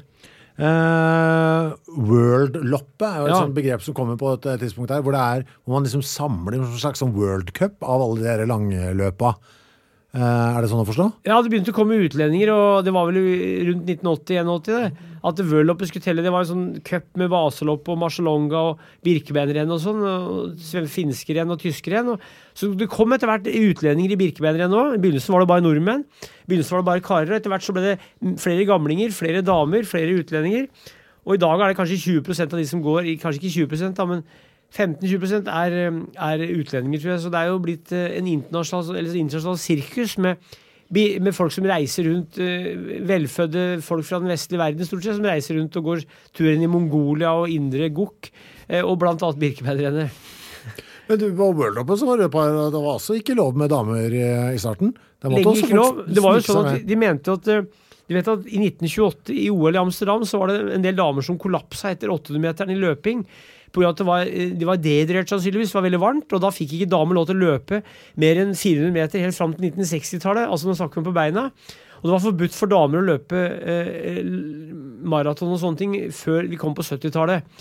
World-loppet jo et sånt begrep som kommer på et tidspunkt her, hvor man liksom samler en slags sånn World Cup av alle de her langløpa. Det sånn å forstå? Ja, det begynte å komme utlendinger, og det var vel rundt 1980-1981 det, at World-loppet skulle telle. Det var en sånn cup med Vaselopp og Marcialonga og Birkebeinerrenn og sånn, og finske renn og tyske renn. Så det kom etter hvert utlendinger i Birkebeinerrenn også. I begynnelsen var det bare nordmenn, i begynnelsen var det bare karer, og etter hvert så ble det flere gamlinger, flere damer, flere utlendinger. Og i dag det kanskje 20% av de som går, kanskje ikke 20% da, men 15-20% utlendinger, tror jeg. Så det jo blitt en internasjonal sirkus med folk som reiser rundt, velfødde folk fra den vestlige verden, stort sett, som reiser rundt og går turen i Mongolia og Indre Gok, og blant annet Birkebeinerrennet. Men du, på World-loppet så var det var også ikke lov med damer i starten. Lenge ikke lov. Det var jo sånn at de mente at du vet at i 1928 i OL i Amsterdam så var det en del damer som kollapset etter 800-meteren i løping, på grunn av at de var dehydrert sannsynligvis, det var veldig varmt, og da fikk ikke damer lov til å løpe mer enn 400 meter helt frem til 1960-tallet, altså nå snakker vi på beina, og det var forbudt for damer å løpe maraton og sånne ting før vi kom på 70-tallet.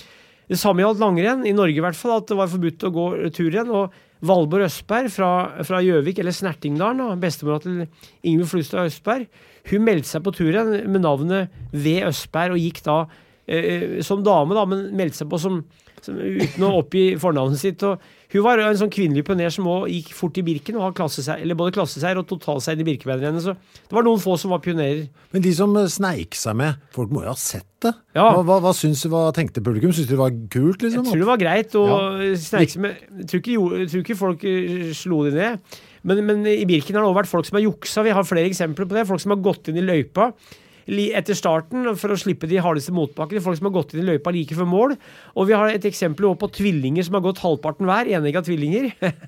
Det samme gjaldt langrenn, I Norge I hvert fall, at det var forbudt å gå turrenn, og Valborg Østberg fra Gjøvik, eller Snertingdalen, bestemora til Ingvild Flustad Østberg, hun meldte seg på turrenn med navnet V. Østberg, og gikk da som dame, da, men meldte seg på som uten å oppgi fornavnet sitt, og hun var en sånn kvinnelig pioner som også gikk fort I Birken og hadde både klasseseier og totalseier I Birkebeinerrennet, så det var noen få som var pionerer. Men de som sneik seg med, folk må jo ha sett det. Ja. Hva tenkte publikum? Synes de det var kult, liksom? Jeg tror det var greit å sneike seg med. Jeg tror ikke folk slo det ned. Men I Birken har det også vært folk som har juksa. Vi har flere eksempler på det. Folk som har gått inn I løypa etter starten for å slippe de hardeste motbakkene. Folk som har gått inn I løypa like før mål. Og vi har et eksempel også på tvillinger som har gått halvparten hver, enige av tvillinger.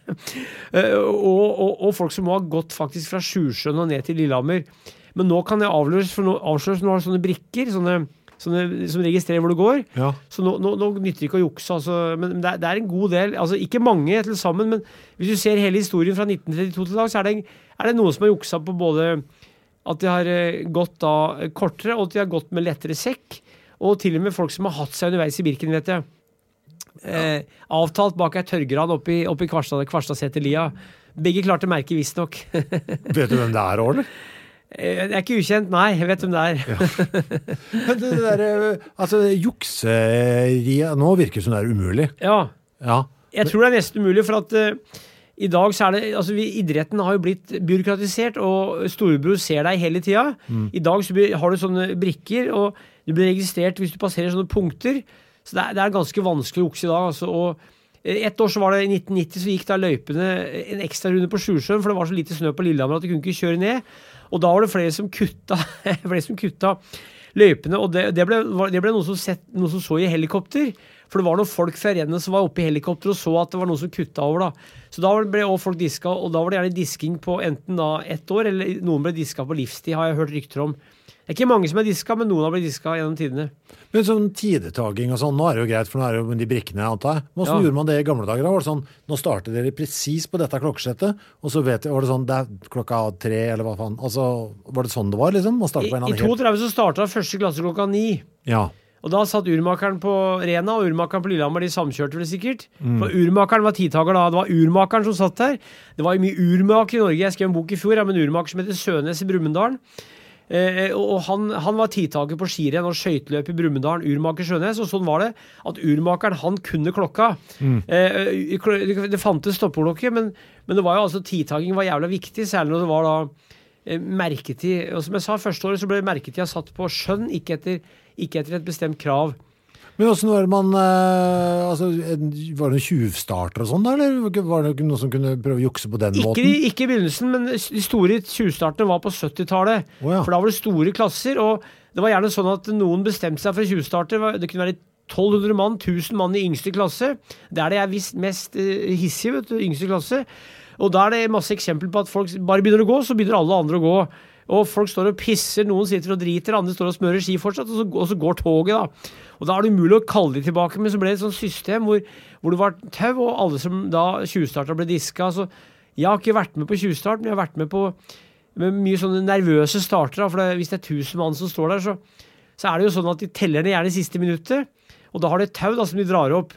og folk som har gått faktisk fra Sjusjøen og ned til Lillehammer. Men nå kan jeg avsløre, for nå har det sånne brikker, sånne som registrerer hvor du går. Ja. Så nå nytter det ikke å jukse. Altså, men det en god del, altså ikke mange til sammen, men hvis du ser hele historien fra 1932 til dag, så det noen som har juksa på både at de har gått da kortere, og at de har gått med lettere sekk, og til og med folk som har hatt seg underveis I Birken, vet jeg. Avtalt bak et tørrgran oppi Kvarstadseterlia. Begge klarte merke visst nok. Vet du hvem det eller? Det ikke ukjent, nei, jeg vet hvem det Ja. Men det der, altså jukseriet, nå virker det som det umulig. Ja. Ja. Jeg tror det nesten umulig, for at I dag så det, altså idretten har jo blitt byråkratisert, og storebror ser deg hele tiden. I dag så har du sånne brikker, og du blir registrert hvis du passerer sånne punkter, så det ganske vanskelig å jukse I dag, altså, og et år så var det I 1990 så gikk da løypene en ekstra runde på Sjusjøen, for det var så lite snø på Lillehammer at de kunne ikke kjøre ned, og da var det flere som kutta løypene, og det ble noe som så I helikopter, for det var noen folk fra rennet som var oppe I helikopter og så at det var noen som kutta over da. Så da ble også folk diska, og da var det gjerne disking på enten da 1 år, eller noen ble diska på livstid, har jeg hørt rykter om. Det ikke mange som diska, men noen har blitt diska gjennom tidene. Men sånn tidetaging og sånn, nå det jo greit, for nå det jo de brikkene, antar jeg. Hvordan gjorde man det I gamle dager? Da var det sånn, nå startet dere precis på dette klokkeslettet, og så var det sånn, det klokka 3, eller hva faen. Altså, var det sånn det var, liksom? I 32 så startet første klasse klokka 9. Ja. Og da satt urmakeren på Rena, og urmakeren på Lillehammer, de samkjørte vel sikkert. For urmakeren var tidtager da, det var urmakeren som satt der. Det var jo mye urmaker I Norge, jeg skrev en bok I fjor, men urmaker som heter Sønes I Brumunddal. Og han var tidtager på skirenn og skøyteløp I Brumunddal, urmaker Sønes, og sånn var det, at urmakeren, han kunne klokka. Det fantes stoppeklokke, men det var jo altså, tidtaging var jævla viktig, særlig når det var da merketid, og som jeg sa, første året så ble merketida satt på skjønn, ikke etter et bestemt krav. Men hvordan var det man, altså, var det tjuvstarter og sånn da, eller var det noen som kunne prøve å jukse på den måten? Ikke I begynnelsen, men de store tjuvstartene var på 70-tallet, for da var det store klasser, og det var gjerne sånn at noen bestemte seg for tjuvstarter, det kunne være 1200 mann, 1000 mann I yngste klasse, det det visst mest hissig, vet du, yngste klasse, og da det masse eksempler på at folk bare begynner å gå, så begynner alle andre å gå, og folk står og pisser, noen sitter og driter, andre står og smører ski fortsatt, og så går toget da. Og da det umulig å kalle de tilbake, men så ble det et sånt system hvor det var tau, og alle som da tjuvstartet ble diska. Så jeg har ikke vært med på tjuvstart, men jeg har vært med på mye sånne nervøse starter, for hvis det 1000 mann som står der, så det jo sånn at de teller det gjerne I siste minuttet, og da har det tau da, som de drar opp.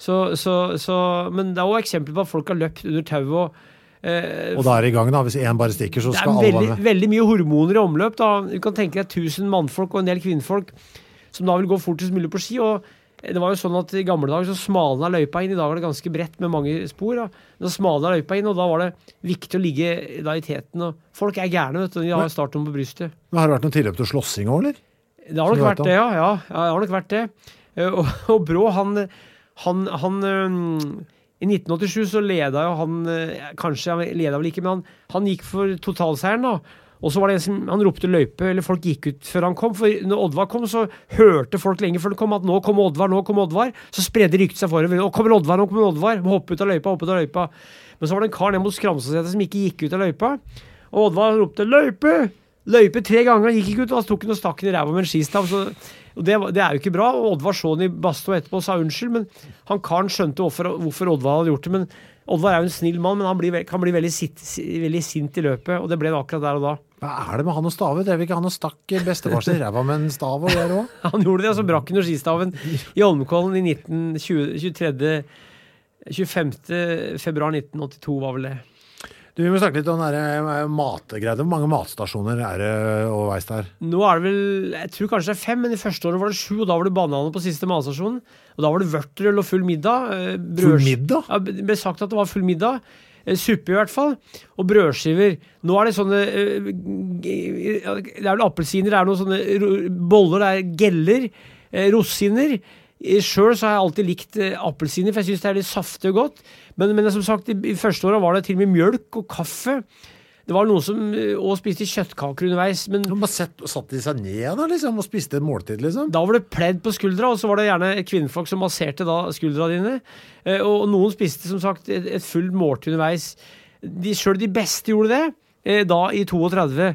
Men det også eksempler på at folk har løpt under tau og da det I gang da, hvis en bare stikker så skal alle være med. Veldig mye hormoner I omløp da, du kan tenke deg 1000 mannfolk og en del kvinnfolk som da vil gå fortest mulig på ski, og det var jo sånn at I gamle dager så smalene løypa inn, I dag det ganske bredt med mange spor da. Da smalene løypa inn, og da var det viktig å ligge da I teten, og folk gærne, vet du, de har starten på brystet. Men har det vært noen tilløp til slåssing også, eller? Det har nok vært det, ja, det har nok vært det. Og Brå, han I 1987 så ledet jo han, kanskje han ledet vel ikke, men han gikk for totalseieren da, og så var det en som, han ropte løype, eller folk gikk ut før han kom, for når Oddvar kom så hørte folk lenge før det kom at nå kommer Oddvar, så spredde ryktet seg forover, nå kommer Oddvar, hopp ut av løypa, men så var det en kar ned mot Skramsasetet som ikke gikk ut av løypa, og Oddvar ropte løype 3 ganger, han gikk ikke ut, og han tok den og stakk den I ræva med en skistav, så Og det jo ikke bra, og Oddvar så den i Basto etterpå og sa unnskyld, men Karen skjønte hvorfor Oddvar hadde gjort det, men Oddvar jo en snill mann, men han kan bli veldig sint i løpet, og det ble det akkurat der og da. Hva det med han å stave? Det vil ikke han å stakk bestefars i ræva med en stav og gjøre også? Han gjorde det, og så brakk han skistaven i Holmenkollen i 25. februar 1982 var vel det. Du, vi må snakke litt om matgreier. Hvor mange matstasjoner det overveis der? Nå det vel, jeg tror kanskje det 5, men i første året var det 7, og da var det bananer på siste matstasjonen. Og da var det vørterøl og full middag. Full middag? Ja, det ble sagt at det var full middag. Suppe i hvert fall. Og brødskiver. Nå det sånne, det vel appelsiner, det noen sånne boller, det geller, rosiner. Selv så har jeg alltid likt appelsiner, for jeg synes det litt saftig og godt. Men som sagt, i første året var det til og med mjølk og kaffe. Det var noen som også spiste kjøttkaker underveis. Men satt de seg ned da, liksom, og spiste et måltid, liksom? Da var det pledd på skuldra, og så var det gjerne kvinnfolk som masserte da skuldra dine. Og noen spiste, som sagt, et fullt måltid underveis. Selv de beste gjorde det, da i 32.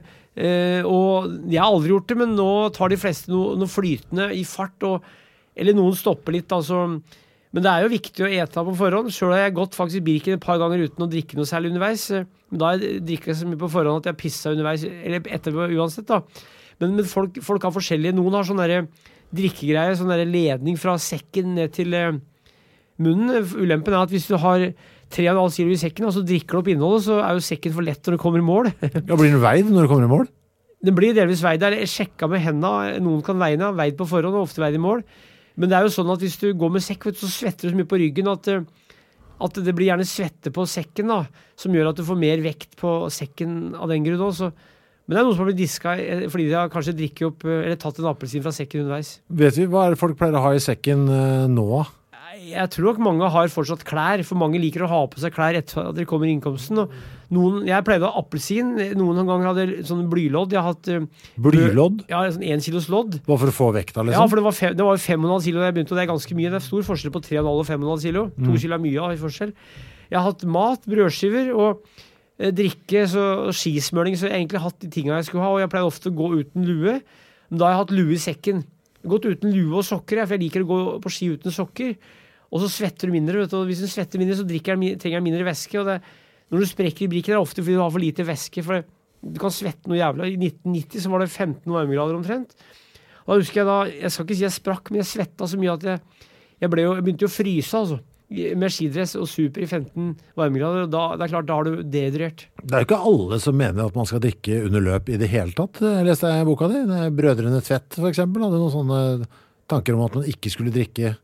Og jeg har aldri gjort det, men nå tar de fleste noe flytende i fart, eller noen stopper litt, altså. Men det jo viktig å ete på forhånd. Selv har jeg gått faktisk Birken et par ganger uten å drikke noe særlig underveis. Men da drikker jeg så mye på forhånd at jeg pisset underveis, eller etterpå uansett da. Men folk har forskjellige. Noen har sånn der drikkegreie, sånn der ledning fra sekken ned til munnen. Ulempen at hvis du har 3,5 kilo i sekken, og så drikker du opp innholdet, så jo sekken for lett når du kommer i mål. Ja, blir den veid når du kommer i mål? Den blir delvis veid der. Jeg sjekket med hendene. Noen kan veie den, veid på forhånd, og ofte veid i mål. Men det jo sånn at hvis du går med sekk, så svetter du så mye på ryggen at det blir gjerne svette på sekken da, som gjør at du får mer vekt på sekken av den grunn også. Men det noen som har blitt disket fordi de har kanskje drikket opp eller tatt en appelsin fra sekken underveis. Vet vi hva det folk pleier å ha i sekken nå? Jeg tror nok mange har fortsatt klær, for mange liker å ha på seg klær etter at de kommer i innkomsten. Og jeg pleide å ha appelsin, noen ganger hadde sånn blylodd. Jeg har hatt blylodd? Ja, sånn 1 kilos lodd. Bare for å få vekta, liksom? Ja, for det var 5,5 kilo da jeg begynte, og det ganske mye. Det stor forskjell på 3,5 og 5,5 kilo. 2 kilo mye av forskjell. Jeg har hatt mat, brødskiver og drikke, og skismøring, så jeg har egentlig hatt de tingene jeg skulle ha, og jeg pleide ofte å gå uten lue. Men da har jeg hatt lue i sekken. Jeg har gått uten lue og sokker, for jeg liker å gå på ski uten sokker. Og så svetter du mindre, vet du. Og hvis du svetter mindre, så trenger du mindre væske. Og når du sprekker i brikken, det ofte fordi du har for lite væske, for du kan svette noe jævla. I 1990 så var det 15 varmegrader omtrent. Og da husker jeg skal ikke si jeg sprakk, men jeg svettet så mye at jeg begynte å fryse, altså. Med skidress og super i 15 varmegrader, og da, det klart, da har du dehydrert. Det jo ikke alle som mener at man skal drikke under løp i det hele tatt. Jeg leste i boka di, Brødrene Tvedt for eksempel, hadde noen sånne tanker om at man ikke skulle drikke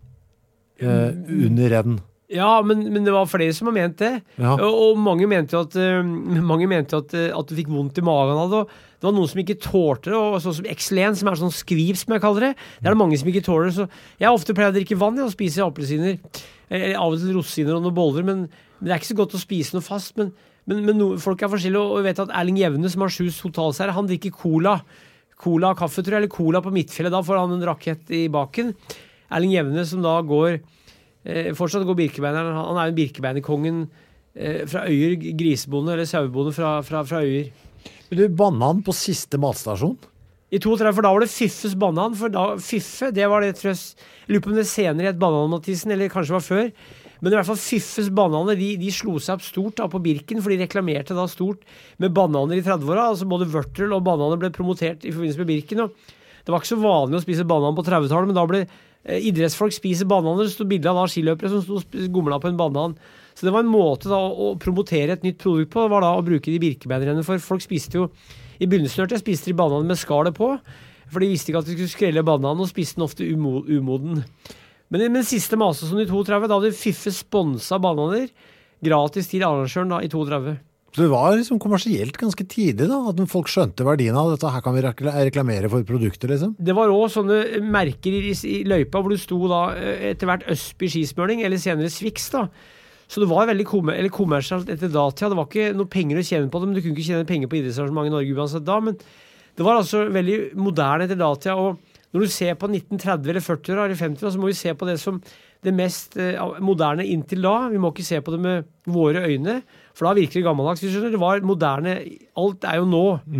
under renn. Ja, men det var flere som har ment det. Ja. Og mange mente jo at du fikk vondt i magen av det. Det var noen som ikke tålte det, og sånn som X-Len, som sånn skvip, som jeg kaller det. Det det mange som ikke tåler det, så jeg ofte pleier å drikke vann og spise appelsiner. Av og til rosiner og noen boller, men det ikke så godt å spise noe fast. Men folk forskjellige, og jeg vet at Erling Jevne, som har 7 totalseier, han drikker cola og kaffe, tror jeg, eller cola på midtfjellet. Da får han en rakett i baken. Erling Jevne, som da fortsatt går Birkebeineren, han jo en Birkebeinerkongen fra Øyer, grisebonde eller sauebonde fra Øyer. Du banan på siste matstasjon? I 32, for da var det Fiffes banan, for da Fiffe, det var det trøst. Jeg lurer på om det senere het Bananmatisen, eller kanskje var før. Men i hvert fall Fiffes bananer, de slo seg opp stort da på Birken, for de reklamerte da stort med bananer i 30-åra, altså både vørtel og bananer ble promotert i forbindelse med Birken, og det var ikke så vanlig å spise banan på 30-tallet, men da ble idrettsfolk spiser bananer, så stod bildet av skiløpere som stod gomla på en banan. Så det var en måte da å promotere et nytt produkt på, det var da å bruke de birkebeinerene, for folk spiste jo, i begynnelsen hørte jeg spiste de bananer med skalet på, for de visste ikke at de skulle skrelle bananen, og spiste den ofte umoden. Men siste matstasjon i 32, da hadde Fiffe sponset bananer, gratis til arrangøren da i 32. Så det var liksom kommersielt ganske tidlig da, at folk skjønte verdien av dette, her kan vi reklamere for produkter liksom? Det var også sånne merker i løypa, hvor du stod da etter hvert Østby skismøring, eller senere Swix da. Så det var veldig kommersielt etter datida, det var ikke noe penger å tjene på det, men du kunne ikke tjene penger på idrettsarrangement i Norge uansett da, men det var altså veldig moderne etter datida, og når du ser på 1930 eller 40 eller 50, så må vi se på det som det mest moderne inntil da. Vi må ikke se på det med våre øyne, for da virker det gammeldags. Det var moderne. Alt jo nå.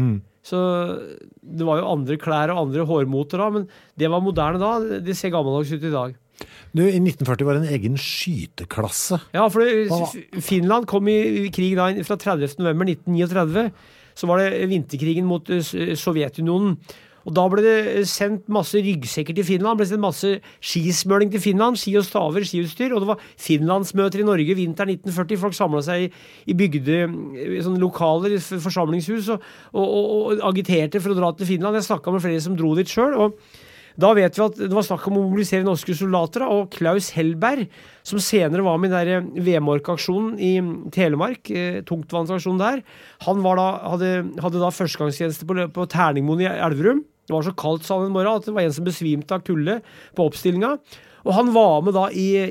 Så det var jo andre klær og andre hårmoter da, men det var moderne da, det ser gammeldags ut i dag. Du, i 1940 var det en egen skyteklasse. Ja, for Finland kom i krig da, fra 30. november 1939, så var det vinterkrigen mot Sovjetunionen. Og da ble det sendt masse ryggsekker til Finland, ble sendt masse skismøring til Finland, ski og staver, skiutstyr, og det var Finlandsmøter i Norge vinteren 1940. Folk samlet seg i bygde sånne lokaler, forsamlingshus, og agiterte for å dra til Finland. Jeg snakket med flere som dro dit selv, og da vet vi at det var snakk om å mobilisere norske soldater, og Klaus Hellberg, som senere var med i den der Vemork-aksjonen i Telemark, tungtvannsaksjonen der, han var da, hadde da førstegangstjeneste på Terningmoen i Elverum. Det var så kaldt, sa han en morgen, at det var en som besvimte av kulde på oppstillingen. Og han var med da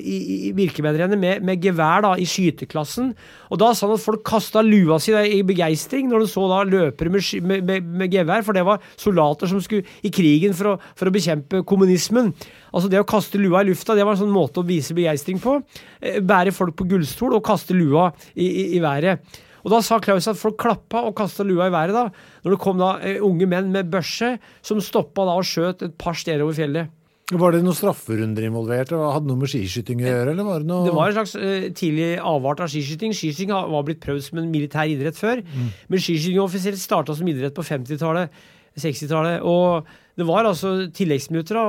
i Birkebeinerrennet med gevær da, i skyteklassen. Og da sa han at folk kastet lua si da, i begeistring når de så da løpere med gevær, for det var soldater som skulle i krigen for å bekjempe kommunismen. Altså det å kaste lua i lufta, det var en sånn måte å vise begeistring på. Bære folk på gullstol og kaste lua i været. Og da sa Klaus at folk klappa og kastet lua i været da, når det kom da unge menn med børse som stoppet da og skjøt et par steder over fjellet. Var det noen strafferunder involvert? Hadde noe med skiskyting å gjøre, eller var det noe? Det var en slags tidlig avart av skiskyting. Skiskyting var blitt prøvd som en militær idrett før, men skiskyting offisielt startet som idrett på 50-tallet, 60-tallet, og det var altså tilleggsminutter,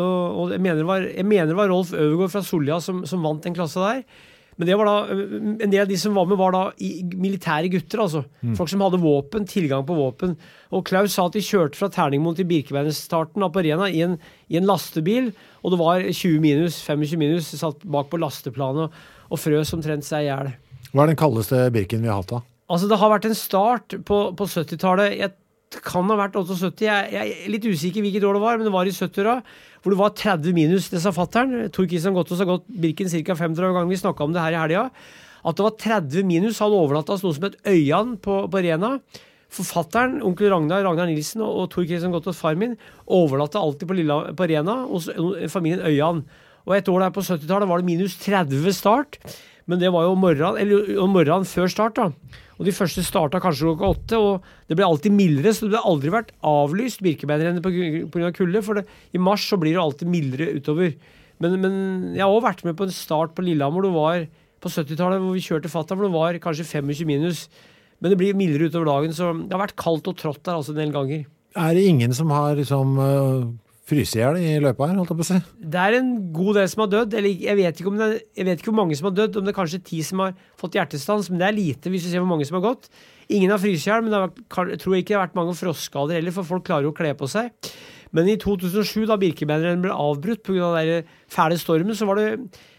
og jeg mener det var Rolf Øvergaard fra Solja som vant den klassen der. Men det var da, en del av de som var med var da militære gutter, altså. Folk som hadde våpen, tilgang på våpen. Og Klaus sa at de kjørte fra Terningmoen til Birkebeinerstarten på Arena i en lastebil, og det var 20 minus, 25 minus, satt bak på lasteplanet og frøs omtrent seg ihjel. Hva er den kaldeste Birken vi har hatt da? Altså det har vært en start på 70-tallet. Jeg kan ha vært 78, jeg er litt usikker hvilket år det var, men det var i 70-åra, hvor det var 30 minus, det sa fatteren. Tor Christian Gottaas har gått Birken cirka 35 ganger, vi snakket om det her i helga, at det var 30 minus, han overnatta noe som het Øyan på Arena. Forfatteren, onkel Ragnar Nilsen og Tor Christian Gottaas far min, overnatta alltid på Arena hos familien Øyan. Og et år der på 70-tallet var det minus 30 start, men det var jo morgenen før start da. Og de første startet kanskje klokka 8, og det ble alltid mildere, så det ble aldri vært avlyst Birkebeinerrennet på grunn av kulde, for i mars så blir det alltid mildere utover. Men jeg har også vært med på en start på Lillehammer, det var på 70-tallet hvor vi kjørte fatta, hvor det var kanskje 25 minus, men det blir mildere utover dagen, så det har vært kaldt og trått der altså en del ganger. Er det ingen som har liksom frysehjel i løpet her, holdt jeg på å si? Det er en god del som har dødd, eller jeg vet ikke hvor mange som har dødd, om det er kanskje 10 som har fått hjertestans, men det er lite hvis du ser hvor mange som har gått. Ingen har frysehjel, men jeg tror ikke det har vært mange frostskader heller, for folk klarer å kle på seg. Men i 2007, da Birkebeinerrennet ble avbrutt på grunn av den fæle stormen, så var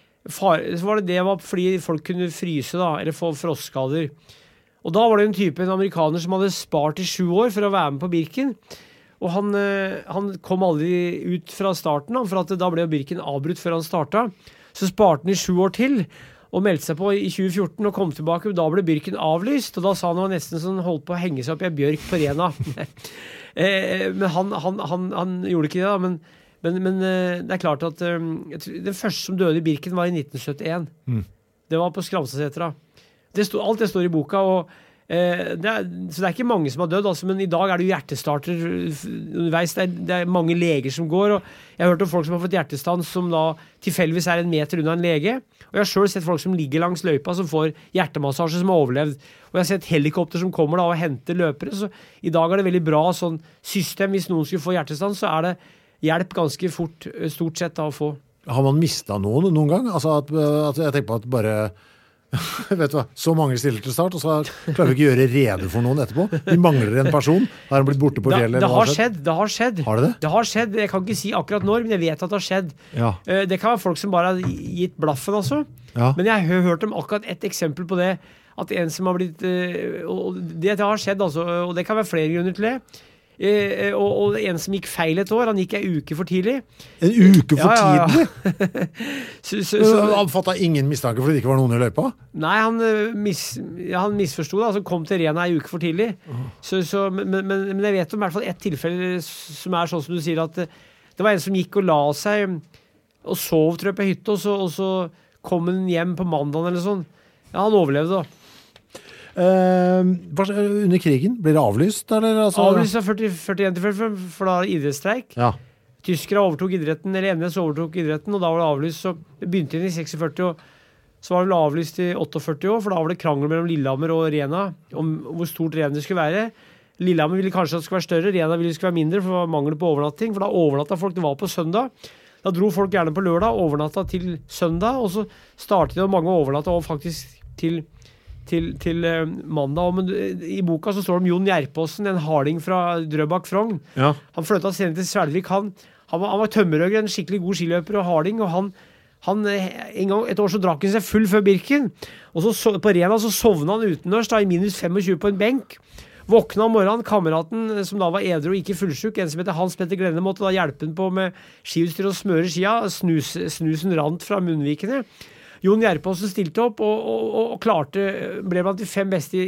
det fordi folk kunne fryse da, eller få frostskader. Og da var det en amerikaner som hadde spart i 7 år for å være med på Birken, og han kom aldri ut fra starten, for at da ble Birken avbrutt før han startet. Så sparte han i 7 år til, og meldte seg på i 2014 og kom tilbake, og da ble Birken avlyst, og da sa han nesten sånn, holdt på å henge seg opp i en bjørk på Rena. Men han gjorde ikke det da, men det er klart at den første som døde i Birken var i 1971. Det var på Skramsasetra. Alt det står i boka, og så det er ikke mange som har dødd, altså, men i dag er det jo hjertestarter underveis, det er mange leger som går, og jeg har hørt om folk som har fått hjertestans som da tilfeldigvis er 1 meter unna en lege, og jeg har selv sett folk som ligger langs løypa som får hjertemassasje som har overlevd, og jeg har sett helikopter som kommer da og henter løpere, så i dag er det veldig bra sånn system, hvis noen skulle få hjertestans, så er det hjelp ganske fort, stort sett da å få. Har man mistet noen gang? Altså at jeg tenker på at bare vet du hva, så mange stiller til start, og så klarer vi ikke å gjøre rede for noen etterpå. Vi mangler en person. Har han blitt borte på fjellet? Det har skjedd. Har det? Det har skjedd. Jeg kan ikke si akkurat når, men jeg vet at det har skjedd. Ja. Det kan være folk som bare har gitt blaffen, altså. Ja. Men jeg har hørt om akkurat et eksempel på det, at en som har blitt og det har skjedd, altså, og det kan være flere grunner til det. Og en som gikk feil et år, han gikk en uke for tidlig. En uke for tidlig? Han fattet ingen mistanke fordi det ikke var noen i løypa? Nei, han misforstod, altså kom til Rena en uke for tidlig. Men jeg vet om i hvert fall et tilfelle som er sånn som du sier, at det var en som gikk og la seg og sov, tror jeg, på hytte, og så kom han hjem på mandagen eller sånn. Ja, han overlevde da. Under krigen, blir det avlyst, eller? Altså? Avlyst av 41-45, for da er det idrettsstreik. Ja. Tyskere overtok idretten, eller NS overtok idretten, og da var det avlyst, så det begynte inn i 46, og så var det avlyst i 48 år, for da var det krangel mellom Lillehammer og Rena, om hvor stort Rena det skulle være. Lillehammer ville kanskje at det skulle være større, Rena ville det skulle være mindre, for det var mangel på overnatting, for da overnattet folk, det var på søndag. Da dro folk gjerne på lørdag, overnatta til søndag, og så startet det mange overnatta og faktisk til mandag. Men i boka så står det om Jon Gjerpåsen, en harding fra Drøbak-Frogn. Ja. Han flyttet senere til Svelvik. Han var tømmerøger, en skikkelig god skiløper og harding, og han en gang, et år så drakk han seg full før Birken, og så på Rena så sovnet han utendørs da, i minus 25 på en benk. Våkna om morgenen, kameraten som da var edru og ikke fullsjuk, en som heter Hans Petter Glenne, måtte da hjelpe han på med skiutstyr og smøre skia, snusen rant fra munnvikene. Jon Gjerpåsen stilte opp og klarte, ble blant de 5 beste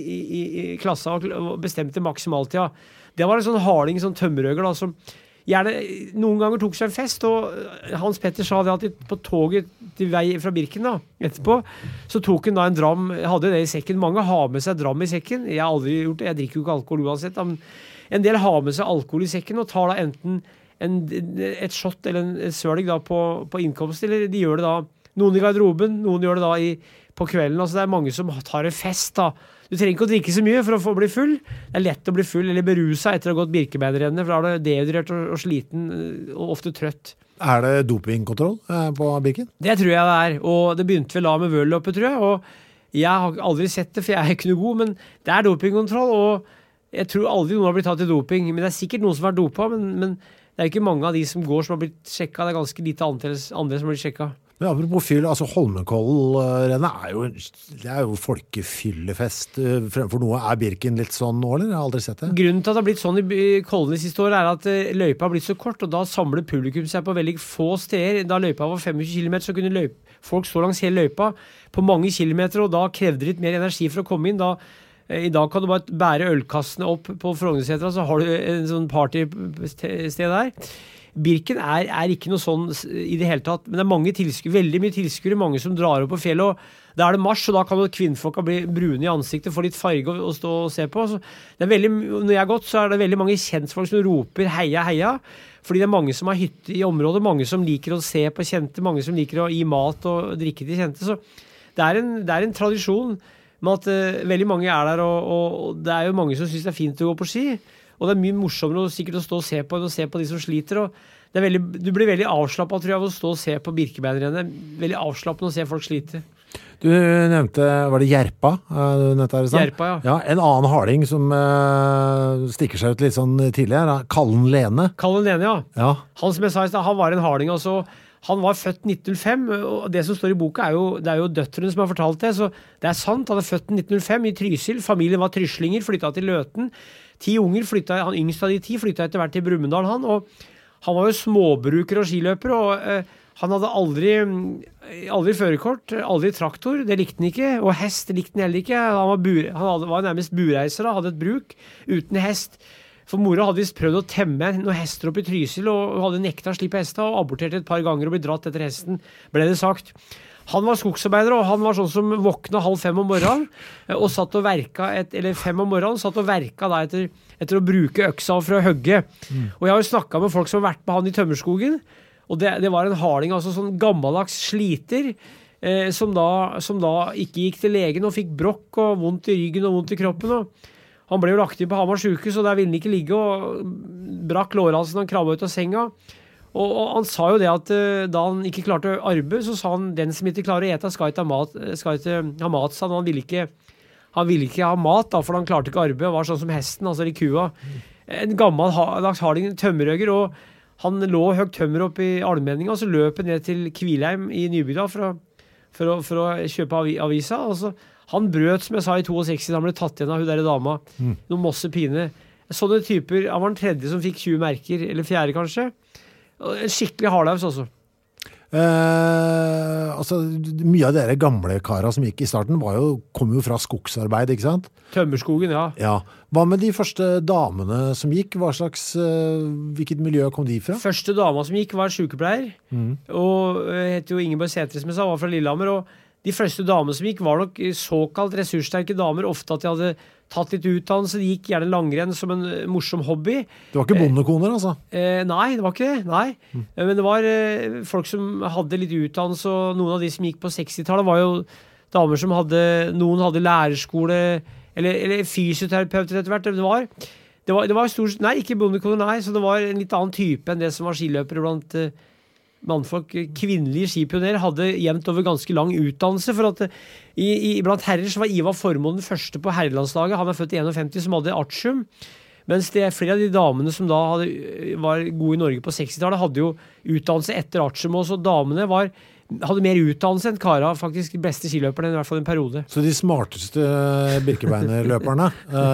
i klassa og bestemte maksimaltida. Det var en sånn harding, sånn tømmerøger da, som gjerne noen ganger tok seg en fest, og Hans Petter sa det at på toget til vei fra Birken da, etterpå, så tok han da en dram, hadde det i sekken. Mange har med seg dram i sekken. Jeg har aldri gjort det, jeg drikker jo ikke alkohol uansett. En del har med seg alkohol i sekken og tar da enten et shot eller en sølg da på innkomst, eller de gjør det da, noen i garderoben, noen gjør det da på kvelden. Altså det er mange som tar en fest da. Du trenger ikke å drikke så mye for å få bli full. Det er lett å bli full eller berusa etter å ha gått Birkebeinerrennet, for da er det dehydrert og sliten og ofte trøtt. Er det dopingkontroll på Birken? Det tror jeg det er, og det begynte vel da med Vølløpet, tror jeg, og jeg har aldri sett det, for jeg er ikke noe god, men det er dopingkontroll, og jeg tror aldri noen har blitt tatt i doping, men det er sikkert noen som har dopet, men det er ikke mange av de som går som har blitt sjekket, det er ganske lite andre som har blitt sjekket. Men apropos fyll, altså Holmenkollrennet er jo folkefyllefest fremfor noe. Er Birken litt sånn nå, eller? Jeg har aldri sett det. Grunnen til at det har blitt sånn i Kollen de siste årene er at løypa har blitt så kort, og da samler publikum seg på veldig få steder. Da løypa var 25 km, så kunne folk stå langs hele løypa på mange kilometer, og da krevde det litt mer energi for å komme inn. I dag kan du bare bære ølkassene opp på Frognersetra, så har du en sånn partysted der. Birken er ikke noe sånn i det hele tatt, men det er mange veldig mye tilskuere, mange som drar opp på fjellet, og da er det mars, og da kan kvinnfolka bli brune i ansiktet, få litt farge å stå og se på. Så det er når jeg har gått, så er det veldig mange kjentfolk som roper heia, heia, fordi det er mange som har hytte i området, mange som liker å se på kjente, mange som liker å gi mat og drikke til kjente, så det er en tradisjon med at veldig mange er der, og det er jo mange som synes det er fint å gå på ski, og det er mye morsommere sikkert å stå og se på de som sliter, og du blir veldig avslappet, tror jeg, av å stå og se på Birkebeinerrennet. Veldig avslappende å se folk slite. Du nevnte, var det Gjerpa? Gjerpa, ja. En annen harding som stikker seg ut litt sånn tidligere, Kallen Lene. Kallen Lene, ja. Han som jeg sa i sted, han var en harding, altså. Han var født 1905, og det som står i boka det er jo døtrene som har fortalt det, så det er sant, han er født 1905 i Trysil, familien var tryslinger, flyttet til Løten, 10 unger han yngste av de 10 flyttet etter hvert til Brumunddal, og han var jo småbruker og skiløper, og han hadde aldri førerkort, aldri traktor, det likte han ikke, og hest likte han heller ikke, han var nærmest bureiser, hadde et bruk uten hest. For mora hadde visst prøvd å temme noen hester opp i Trysil, og hadde nektet å slippe hesta, og aborterte et par ganger og ble dratt etter hesten, ble det sagt. Han var skogsarbeider, og han var sånn som våkna 4:30 om morgenen, og satt og verka, eller 5 om morgenen, satt og verka da etter å bruke øksa for å hugge. Og jeg har jo snakket med folk som har vært med han i tømmerskogen, og det var en harding, altså sånn gammeldags sliter, som da ikke gikk til legen og fikk brokk og vondt i ryggen og vondt i kroppen, og han ble jo lagt inn på Hamar sykehus, og der ville han ikke ligge, og brakk lårhalsen, han kravde ut av senga. Og han sa jo det at da han ikke klarte å arbeide, så sa han, den som ikke klarer å ete, skal ikke ha mat, sa han. Han ville ikke ha mat, da, for han klarte ikke å arbeide, var sånn som hesten, altså i kua. En gammeldags harding, tømmerøger, og han lå høyt tømmer opp i Almenninga, og så løp han ned til Kvilheim i Nybygda for å kjøpe avisa, og så han brøt, som jeg sa, i 62, da han ble tatt igjen av hun der dama. Noen masse pine. Sånne typer, han var den tredje som fikk 20 merker, eller fjerde kanskje. En skikkelig hardlaus også. altså, mye av dere gamle karer som gikk i starten kom jo fra skogsarbeid, ikke sant? Tømmerskogen, ja. Ja. Hva med de første damene som gikk? Hvilket miljø kom de fra? Første dama som gikk var sykepleier, og het jo Ingeborg Sætre, som jeg sa, var fra Lillehammer, og de første damene som gikk var nok såkalt ressurssterke damer, ofte at de hadde tatt litt utdannelse, de gikk gjerne langrenn som en morsom hobby. Det var ikke bondekoner, altså? Nei, det var ikke det, nei. Men det var folk som hadde litt utdannelse, og noen av de som gikk på 60-tallet var jo damer som noen hadde lærerskole, eller fysioterapeuter etter hvert. Det var stort, nei, ikke bondekoner, nei, så det var en litt annen type enn det som var skiløpere blant mannfolk. Kvinnelige skipionerer hadde jevnt over ganske lang utdannelse, for at blant herrer så var Ivar Formoe den første på herrelandslaget, han født i 51, som hadde artium, mens flere av de damene som da var gode i Norge på 60-tallet, hadde jo utdannelse etter artium, og så damene hadde mer utdannelse enn kara, faktisk de beste skiløperne, i hvert fall en periode. Så de smarteste Birkebeinerløperne,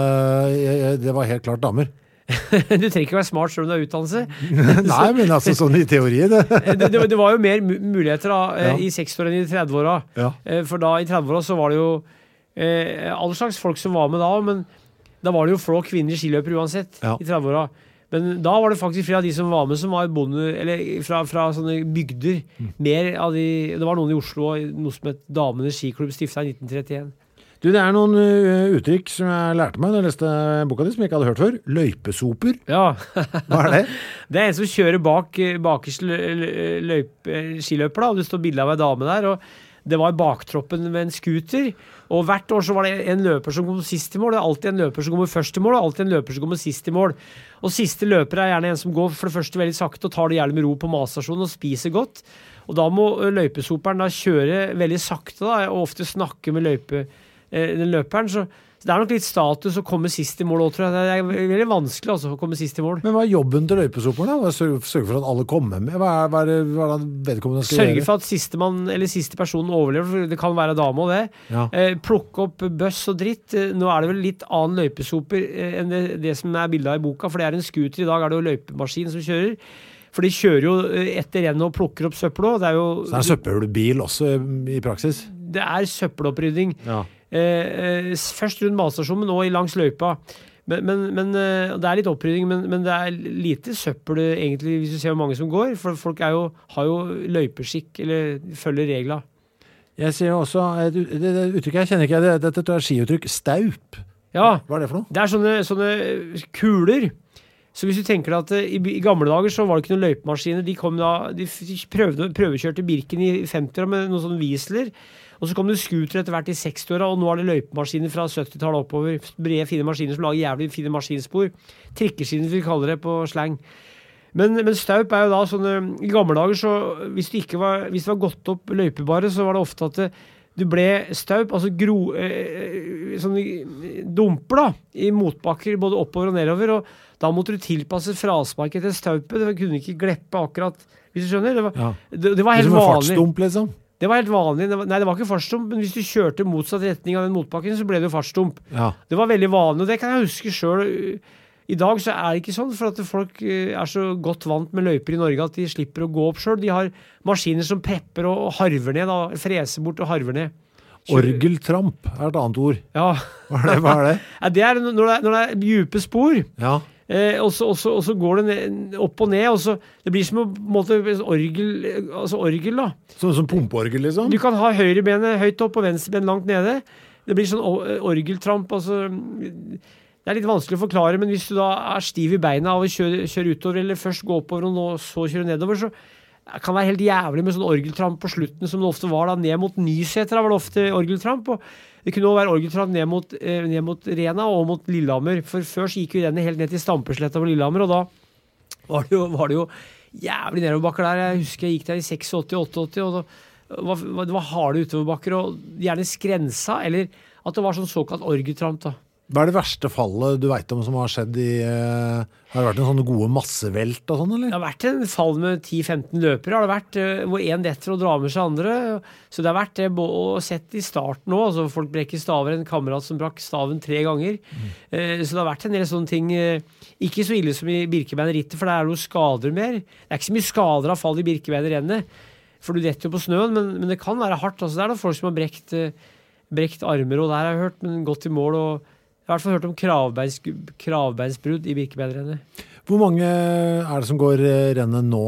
det var helt klart damer? Du trenger ikke være smart selv om du har utdannelse. Nei, men altså sånn i teorien. Det var jo mer muligheter i 60-åra enn i 30-åra. Ja. For da i 30-åra så var det jo alle slags folk som var med da, men da var det jo få kvinner skiløpere uansett i 30-åra. Men da var det faktisk flere av de som var med som var bonde, eller fra sånne bygder. Mer av det var noen i Oslo, noe som het Damenes skiklubb stiftet i 1931. Du, det noen uttrykk som jeg lærte meg da jeg leste boka di, som jeg ikke hadde hørt før. Løypesoper. Ja. Hva det? Det en som kjører bakerst skiløper da, og det står bildet av en dame der, og det var baktroppen med en scooter, og hvert år så var det en løper som kom sist i mål, det alltid en løper som kommer først i mål, og alltid en løper som kommer sist i mål. Og siste løper gjerne en som går for det første veldig sakte, og tar det gjerne med ro på matstasjonen og spiser godt. Og da må løypesoperen da kjøre veldig sakte da, og ofte snakke med den løperen, så det nok litt status å komme sist i mål også, tror jeg. Det veldig vanskelig altså, å komme sist i mål. Men hva jobben til løypesoperen da? Sørge for at alle kommer med? Hva det vedkommende skal gjøre? Sørge for at sistemann eller siste person overlever, for det kan være dame og det. Ja. Plukke opp bøss og dritt. Nå det vel litt annen løypesoper enn det som bildet av i boka, for det en scooter. I dag det jo løypemaskin som kjører. For de kjører jo etter rennet og plukker opp søppel også. Det jo... Så det søppelbil også i praksis? Det søppelopprydding. Ja. Først rundt matstasjonen, men også langs løypa. Men det litt opprydding, men det lite søppel egentlig, hvis du ser hvor mange som går, for folk har jo løypeskikk, eller følger regler. Jeg ser jo også, det uttrykket jeg kjenner ikke, dette tror jeg skiuttrykk, staup. Ja, hva det for noe? Det sånne kuler. Så hvis du tenker at i gamle dager så var det ikke noen løypemaskiner, de prøvekjørte Birken i 50-åra med noen sånne Wiesler, og så kom det scooter etter hvert i 60-åra, og nå det løypemaskiner fra 70-tallet oppover, brede, fine maskiner som lager jævlig fine maskinspor, trikkeskiner vi kaller det på slang. Men staup jo da sånne, i gamle dager så, hvis det var gått opp løypebare, så var det ofte at du ble staup, altså sånne dumper da, i motbakker, både oppover og nedover, og da måtte du tilpasse frasparket til staupet, det kunne ikke gleppe akkurat, hvis du skjønner, det var helt vanlig. Fartsdump, liksom? Det var helt vanlig, nei det var ikke fartsdump, men hvis du kjørte motsatt retning av den motbakken, så ble det jo fartsdump. Ja. Det var veldig vanlig, og det kan jeg huske selv. I dag så det ikke sånn, for at folk så godt vant med løyper i Norge at de slipper å gå opp selv. De har maskiner som prepper og harver ned, da, freser bort og harver ned. Orgeltramp et annet ord. Ja. Hva det? Ja, det når det dype spor. Ja. Og så går det opp og ned, og så det blir som en måte orgel da. Som pumpeorgel liksom? Du kan ha høyre benet høyt opp og venstre ben langt nede. Det blir sånn orgeltramp, altså. Det litt vanskelig å forklare, men hvis du da stiv i beina av å kjøre utover, eller først gå oppover og så kjøre nedover, så kan det være helt jævlig med sånn orgeltramp på slutten, som det ofte var da, ned mot Nyseter, da var det ofte orgeltramp, og det kunne også være orgeltramp ned mot Rena og mot Lillehammer, for før så gikk jo rennet helt ned til Stampesletta på Lillehammer, og da var det jo jævlig nedoverbakker der. Jeg husker jeg gikk der i 86-88, og det var harde utoverbakker, og gjerne skrensa, eller at det var sånn såkalt orgeltramp da. Hva det verste fallet du vet om som har skjedd har det vært en sånne gode massevelt og sånn, eller? Det har vært en fall med 10-15 løpere, har det vært, hvor en detter og drar med seg andre, så det har vært det å sett i starten nå, altså folk brekker staver, en kamerat som brakk staven 3 ganger, så det har vært en del sånne ting, ikke så ille som i Birkebeinerrittet, for det noen skader mer, det ikke så mye skader av fall i Birkebeinerrennet, for du detter jo på snøen, men det kan være hardt. Altså, det da folk som har brekt armer, og der har jeg hørt, men gått i mål, og jeg har I hvert fall hørt om kravbeinsbrudd I Birkebeinerrennet. Hvor mange det som går rennet nå?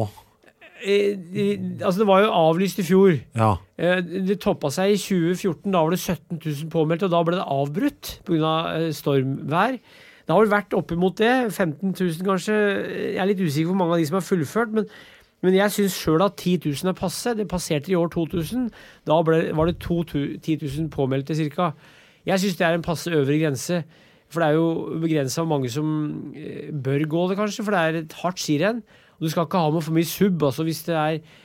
Altså det var jo avlyst I fjor. Ja. Det toppet seg I 2014, da var det 17 000 påmeldt, og da ble det avbrutt på grunn av stormvær. Det har vel vært opp imot det, 15 000 kanskje. Jeg litt usikker hvor mange av de som har fullført, men jeg synes selv at 10 000 passe. Det passerte I år 2000. Da var det 10 000 påmeldte cirka. Jeg synes det en passe øvre grense, for det jo begrenset hvor mange som bør gå det kanskje, for det et hardt skirenn. Og du skal ikke ha med for mye sub, altså hvis du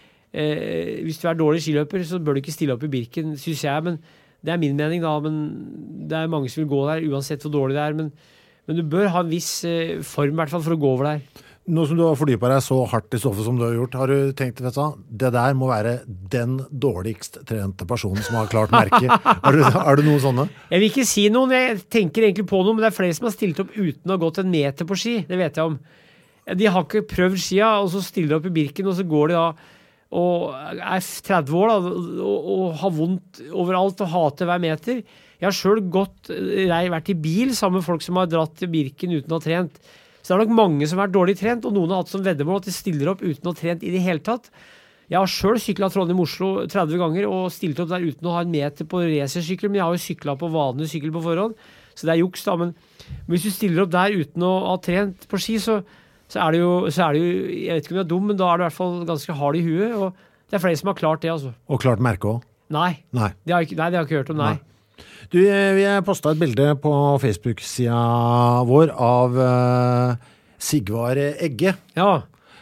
dårlig skiløper, så bør du ikke stille opp I Birken, synes jeg, men det min mening da, men det mange som vil gå der, uansett hvor dårlig det men du bør ha en viss form, I hvert fall, for å gå over der. Nå som du har fordypet deg så hardt I stoffet som du har gjort, har du tenkt, vet du, det der må være den dårligst trente personen som har klart merke. Er du noen sånne? Jeg vil ikke si noen, jeg tenker egentlig på noe, men det flere som har stilt opp uten å ha gått 1 meter på ski, det vet jeg om. De har ikke prøvd skia, og så stiller de opp I Birken, og så går de da, og 30 år da, og har vondt overalt, og hater hver meter. Jeg har selv vært I bil sammen med folk som har dratt til Birken uten å ha trent. Så det nok mange som har vært dårlig trent, og noen har hatt som veddemål at de stiller opp uten å ha trent I det hele tatt. Jeg har selv syklet Trondheim-Oslo 30 ganger, og stilt opp der uten å ha 1 meter på racersykler, men jeg har jo syklet på vanlig sykkel på forhånd, så det juks da, men hvis du stiller opp der uten å ha trent på ski, så det jo, jeg vet ikke om jeg dum, men da det I hvert fall ganske hard I huet, og det flere som har klart det, altså. Og klart merke også? Nei. Det har jeg ikke hørt om, nei. Du, vi har postet et bilde på Facebook-siden vår av Sigvard Egge. Ja.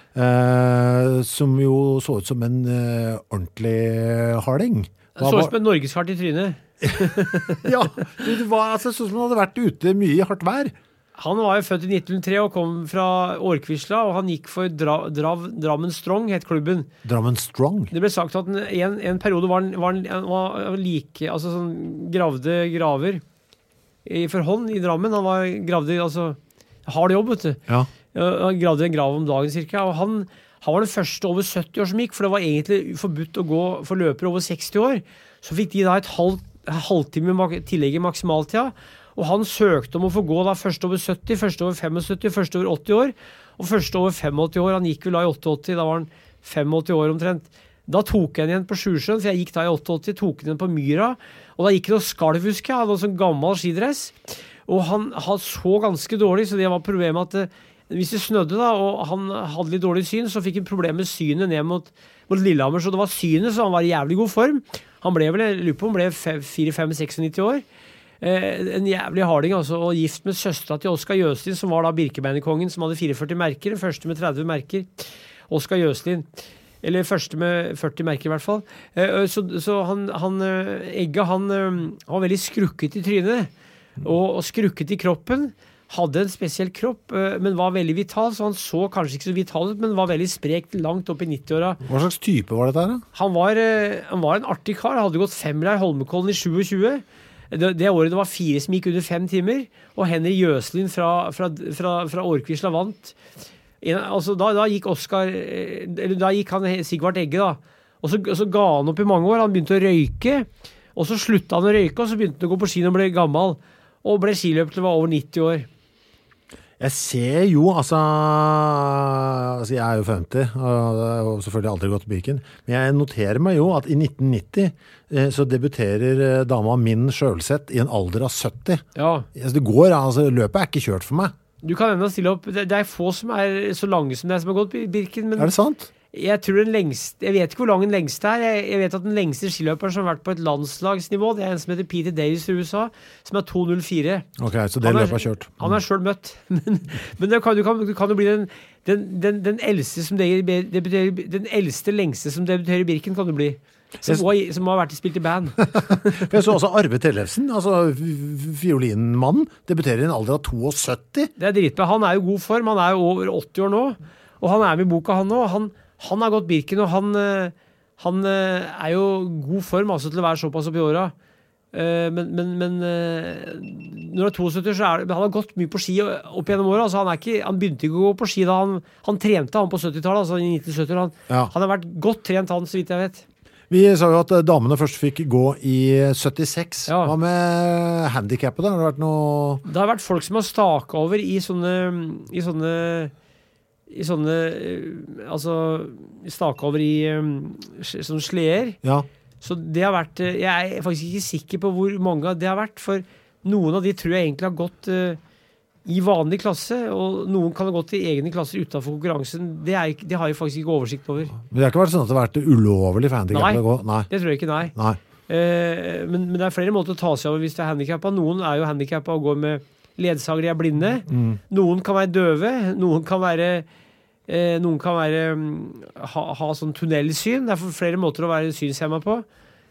Som jo så ut som en ordentlig harding. Så ut som en norgeskart I trynet. Ja, det var sånn som han hadde vært ute mye I hardt vær. Han var jo født I 1903 og kom fra Årkvisla, og han gikk for Drammen Strong, het klubben. Drammen Strong? Det ble sagt at en periode var like, altså sånn gravde graver for hånd I Drammen. Han var gravde, altså, hard jobb, vet du. Ja. Han gravde en grav om dagen cirka, og han var den første over 70 år som gikk, for det var egentlig forbudt å gå for løpere over 60 år. Så fikk de da et halvtime tillegg I maksimaltida, og han søkte om å få gå da først over 70, først over 75, først over 80 år, og først over 85 år. Han gikk vel da I 88, da var han 85 år omtrent. Da tok jeg igjen på Sjursjøen, for jeg gikk da I 88, tok igjen på Myra, og da gikk det noe skalvhuske, han hadde en sånn gammel skidress, og han så ganske dårlig, så det var problemet at hvis det snødde da, og han hadde litt dårlig syn, så fikk han problemer med synet ned mot Lillehammer, så det var synet, så han var I jævlig god form. Han ble vel, jeg lurer på, han ble 4-5-96 år. En jævlig harding altså, og gift med søstra til Oskar Jøslin, som var da Birkebeinerkongen, som hadde 44 merker, den første med 30 merker, Oskar Jøslin, eller første med 40 merker I hvert fall. Så Egge, han var veldig skrukket I trynet, og skrukket I kroppen, hadde en spesiell kropp, men var veldig vital, så han så kanskje ikke så vital ut, men var veldig sprekt langt opp I 90-åra. Hva slags type var dette her da? Han var en artig kar, hadde gått 5-er I Holmenkollen I 27, det året det var 4 som gikk under 5 timer, og Henry Jøslin fra Årkvisla vant. Altså, da gikk han Sigvard Egge da, og så ga han opp I mange år, han begynte å røyke, og så sluttet han å røyke, og så begynte han å gå på ski og ble gammel, og ble skiløper til å være over 90 år. Jeg ser jo, altså jeg jo 50, og jeg har selvfølgelig aldri gått på Birken, men jeg noterer meg jo at I 1990 så debuterer dama min Sjølseth I en alder av 70. Ja. Altså, det går, altså løpet ikke kjørt for meg. Du kan enda stille opp, det få som så lange som det som har gått på Birken, men det sant? Jeg tror den lengste, jeg vet ikke hvor lang den lengste jeg vet at den lengste skiløperen som har vært på et landslagsnivå, det en som heter Peter Davis I USA, som 2.04. Ok, så det løpet har kjørt. Han selv møtt, men du kan jo bli den eldste som debuterer, den eldste lengste som debuterer I Birken kan du bli. Som har vært spilt I band. Jeg så også Arve Tellefsen, altså fiolinmannen, debuterer I en alder av 72. Det dritbra, han jo god form, han jo over 80 år nå, og han med I boka han nå, han har gått Birken, og han jo god form altså, til å være såpass opp I åra. Men når han 72, så han har gått mye på ski opp gjennom året. Altså han begynte ikke å gå på ski da han trente han på 70-tallet, altså i 1970. Han har vært godt trent han, så vidt jeg vet. Vi sa jo at damene først fikk gå i 76. Hva med handicapet da? Har det vært noe... Det har vært folk som har staket over i sånne altså staket over i sånne sleder. Ja. Så det har vært, jeg er faktisk ikke sikker på hvor mange det har vært, for noen av de tror jeg egentlig har gått i vanlig klasse, og noen kan ha gått i egne klasser utenfor konkurransen. Det har jeg faktisk ikke oversikt over. Men det har ikke vært sånn at det har vært ulovlig for handicapet å gå? Nei, det tror jeg ikke, nei. Men det er flere måter å ta seg over hvis det er handicapet. Noen er jo handicapet og går med ledsagere er blinde. Noen kan være døve, noen kan ha sånn tunnelsyn. Det er flere måter å være synshemmet på.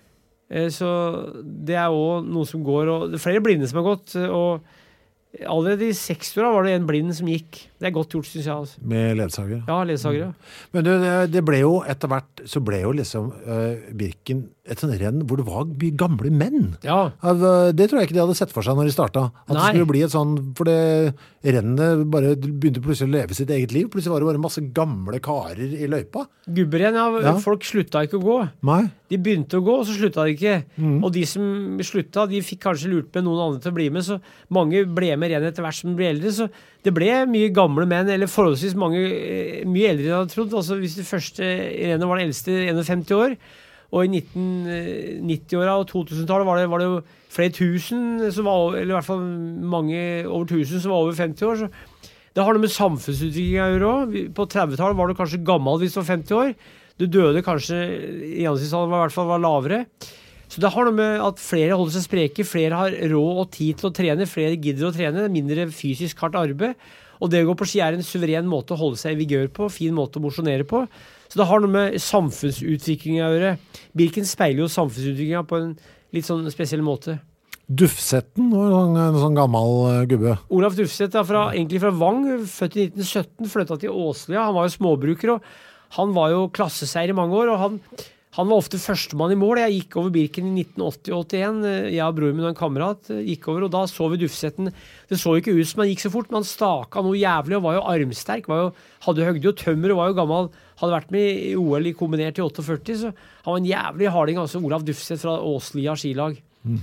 Så det er også noe som går, og det er flere blinde som har gått, og allerede i 60-åra var det en blind som gikk. Det er godt gjort, synes jeg. Altså. Med ledsager? Ja, ledsager, Men det ble jo etter hvert, så ble jo liksom Birken et sånn renn hvor det var mye gamle menn. Ja. Det tror jeg ikke de hadde sett for seg når de startet. At det skulle bli et sånn, for det rennet bare begynte plutselig å leve sitt eget liv. Plutselig var det bare masse gamle karer i løypa. Gubberenn, folk slutta ikke å gå. Nei. De begynte å gå, og så slutta de ikke. Og de som slutta, de fikk kanskje lurt med noen andre til å bli med, så mange ble med rennet etter hvert som de ble eldre, så det ble mye gamle menn, eller forholdsvis mange, mye eldre enn jeg hadde trodd. Altså hvis det første rennet var det eldste 51 år, og i 1990-åra og 2000-tallet var det jo flere tusen som var, eller i hvert fall mange over 1000 som var over 50 år, så det har noe med samfunnsutvikling å gjøre også. På 30-tallet var det kanskje gammel hvis du var 50 år. Du døde kanskje, i gjennomsnittsalderen i hvert fall var lavere. Så det har noe med at flere holder seg spreke, flere har råd og tid til å trene, flere gidder å trene, mindre fysisk hardt arbeid. Og det å gå på ski er en suveren måte å holde seg i vigør på, fin måte å mosjonere på. Så det har noe med samfunnsutvikling å gjøre. Birken speiler jo samfunnsutviklingen på en litt sånn spesiell måte. Dufsetten var en sånn gammel gubbe. Olaf Dufsett er egentlig fra Vang, født i 1917, flyttet til Åslia. Han var jo småbruker, og han var jo klasseseier i mange år, og han var ofte førstemann i mål. Jeg gikk over Birken i 1980-81. Jeg og broren min og en kamerat gikk over, og da så vi Dufsetten. Det så ikke ut som han gikk så fort, men han staka noe jævlig og var jo armsterk. Hadde høgde jo tømmer og var jo gammel. Hadde vært med i OL i kombinert i 48, så han var en jævlig harding, altså Olaf Dufsett fra Åslia skilag.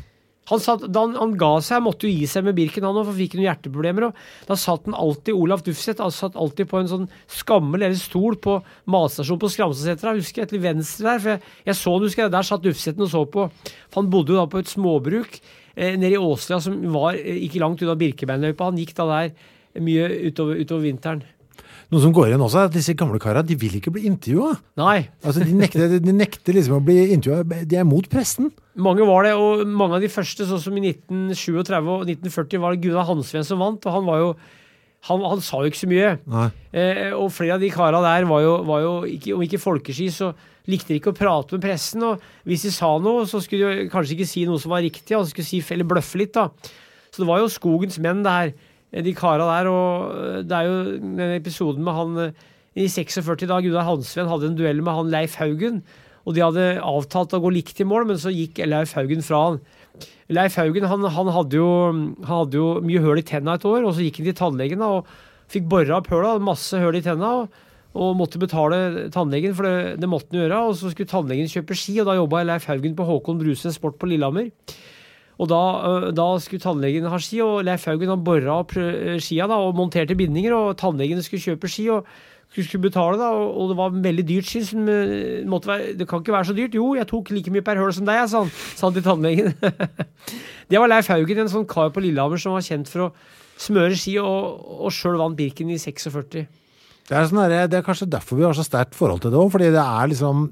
Da han ga seg, måtte jo gi seg med Birken han, for han fikk noen hjerteproblemer, og da satt han alltid, Olaf Dufsett, satt alltid på en sånn skammel eller stol på matstasjonen på Skramsesetra, husker jeg, til venstre der, for jeg så, husker jeg, der satt Dufsetten og så på, for han bodde jo da på et småbruk nede i Åslia, som var ikke langt unna Birkebeinløypa. Han gikk da der mye utover vinteren. Noe som går igjen også er at disse gamle karene, de vil ikke bli intervjuet. Nei. Altså, de nekter liksom å bli intervjuet. De er mot pressen. Mange var det, og mange av de første, sånn som i 1937 og 1940, var det Gunnar Hansven som vant, og han var jo, han sa jo ikke så mye. Nei. Og flere av de karene der var jo ikke, om ikke folkeski, så likte de ikke å prate med pressen, og hvis de sa noe, så skulle de kanskje ikke si noe som var riktig, og skulle si, eller bløffe litt da. Så det var jo skogens menn der, de karene der, og det er jo denne episoden med han i 46 da Gunnar Hansven hadde en duell med han Leif Haugen, og de hadde avtalt å gå likt i mål, men så gikk Leif Haugen fra han. Leif Haugen, han hadde jo mye høl i tenna et år, og så gikk han til tannlegen da, og fikk borret opp høla, masse høl i tenna, og måtte betale tannlegen, for det måtte han gjøre, og så skulle tannlegen kjøpe ski, og da jobbet Leif Haugen på Håkon Bruse Sport på Lillehammer. Og da skulle tannlegen ha ski, og Leif Haugen han borret opp skia da, og monterte bindinger, og tannlegen skulle kjøpe ski, og skulle betale da, og det var veldig dyrt ski, som det kan ikke være så dyrt. Jo, jeg tok like mye per høl som deg, sa han til tannlegen. Det var Leif Haugen, en sånn kar på Lillehammer som var kjent for å smøre ski, og selv vant Birken i 46. Det er kanskje derfor vi har så sterkt forhold til det også, fordi det er liksom...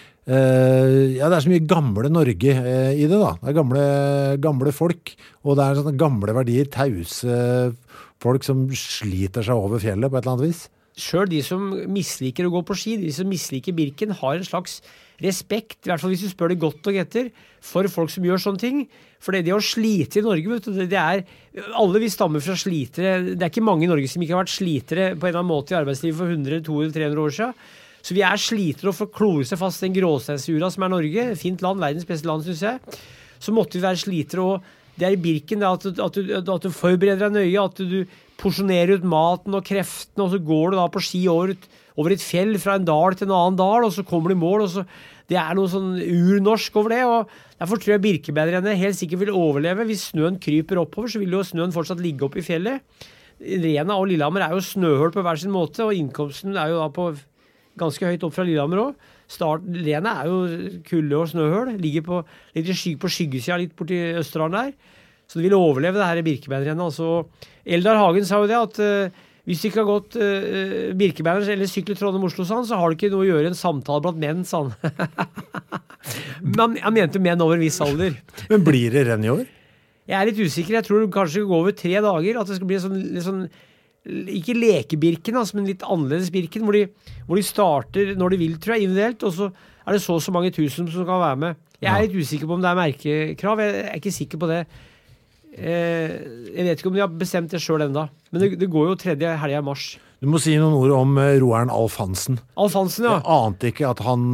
det er så mye gamle Norge i det da. Det er gamle folk, og det er sånne gamle verdier, tause folk som sliter seg over fjellet på et eller annet vis. Selv de som misliker å gå på ski, de som misliker Birken, har en slags respekt, i hvert fall hvis du spør det godt og etter, for folk som gjør sånne ting. For det å slite i Norge, vet du, alle vi stammer fra slitere. Det er ikke mange i Norge som ikke har vært slitere på en eller annen måte i arbeidslivet for 100, 200, 300 år siden. Så vi er slitere og får klore seg fast i den gråsteinsjura som er Norge. Fint land, verdens beste land, synes jeg. så måtte vi være slitere, og det i Birken, at du forbereder deg nøye, at du porsjonerer ut maten og kreftene, og så går du da på ski over et fjell fra en dal til en annen dal, og så kommer du i mål, og så det noe sånn urnorsk over det, og derfor tror jeg Birkebeinerrennet helt sikkert vil overleve. Hvis snøen kryper oppover, så vil jo snøen fortsatt ligge oppe i fjellet. Rena og Lillehammer jo snøhull på hver sin måte, og innkomsten jo da på ganske høyt opp fra Lillehammer også. Rena jo kulde og snøhull, ligger på skyggesida litt borti Østerdalen der, så det vil overleve det her i Birkebeinerrennet. Altså, Eldar Hagen sa jo det, at hvis du ikke har gått Birkebeiner eller syklet Trondheim-Oslo, så har du ikke noe å gjøre en samtale blant menn, sa han. Men han mente menn over en viss alder. Men blir det renn i år? Jeg litt usikker. Jeg tror det kanskje går over 3 dager, at det skal bli sånn ikke lekebirken, altså, men litt annerledes birken, hvor de starter når de vil, tror jeg, individuelt, og så det så mange tusen som kan være med. Jeg litt usikker på om det merkekrav. Jeg ikke sikker på det. Jeg vet ikke om de har bestemt det selv enda, men det går jo 3. helga i mars. Du må si noen ord om roeren Alf Hansen. Alf Hansen, ja. Jeg ante ikke at han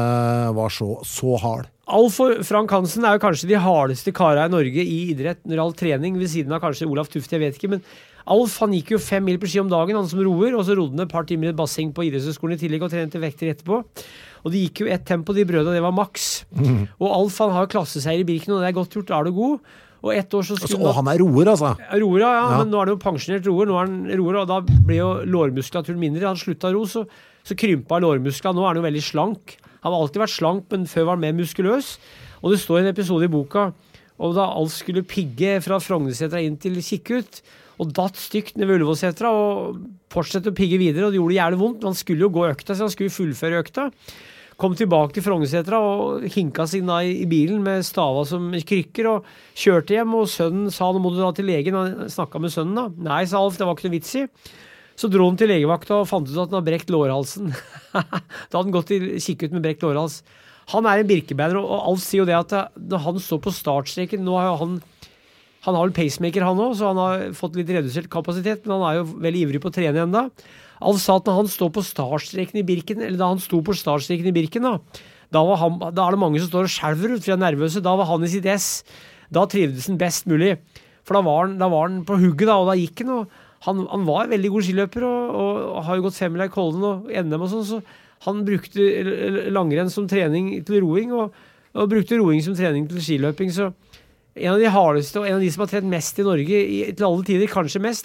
var så hard. Alf og Frank Hansen jo kanskje de hardeste karene i Norge i idrett når all trening, ved siden av kanskje Olaf Tufte, jeg vet ikke, men Alf han gikk jo 5 mil på ski om dagen, han som roer, og så rodde han et par timer i et basseng på idrettshøyskolen i tillegg og trente vekter etterpå. Og de gikk jo ett tempo, de brødene, det var maks. Og Alf han har klasseseier i Birken, og det godt gjort, da du god. Og 1 år så skulle og han roer, altså? Roer, ja, men nå det jo pensjonert roer, nå han roer, og da ble jo lårmuskulaturen mindre. Han sluttet å ro, så krympa lårmuskler. Nå han jo veldig slank. Han har alltid vært slank, men før var han mer muskuløs. Og det står en episode i boka, og da Alf skulle pigge fra Frognersetra inn til Kikkut, og datt stygt ned ved Ullevålsetra, og fortsette å pigge videre, og det gjorde jævlig vondt, men han skulle jo gå økta, så han skulle fullføre økta. Kom tilbake til Frognersetra og hinka seg i bilen med stava som krykker, og kjørte hjem, og sønnen sa, nå må du da til legen. Han snakket med sønnen da. Nei, sa Alf, det var ikke noe vits i. Så dro han til legevakta og fant ut at han hadde brekt lårhalsen. Da hadde han gått til Kikkut med brekt lårhals. Han en Birkebeiner, og Alf sier jo det at når han står på startstreken, nå har jo han har vel pacemaker han også, så han har fått litt redusert kapasitet, men han jo veldig ivrig på å trene enda. Alf sa at når han står på startstreken i Birken, eller da han sto på startstreken i Birken, da det mange som står og skjelver ut, for de nervøse, da var han i sitt ess. Da trivdes han best mulig, for da var han på hugget da, og da gikk han, og han var en veldig god skiløper, og har jo gått 5 mil i Kollen og NM og sånn, så han brukte langrenn som trening til roing, og brukte roing som trening til skiløping, så en av de hardeste, og en av de som har trent mest i Norge til alle tider, kanskje mest,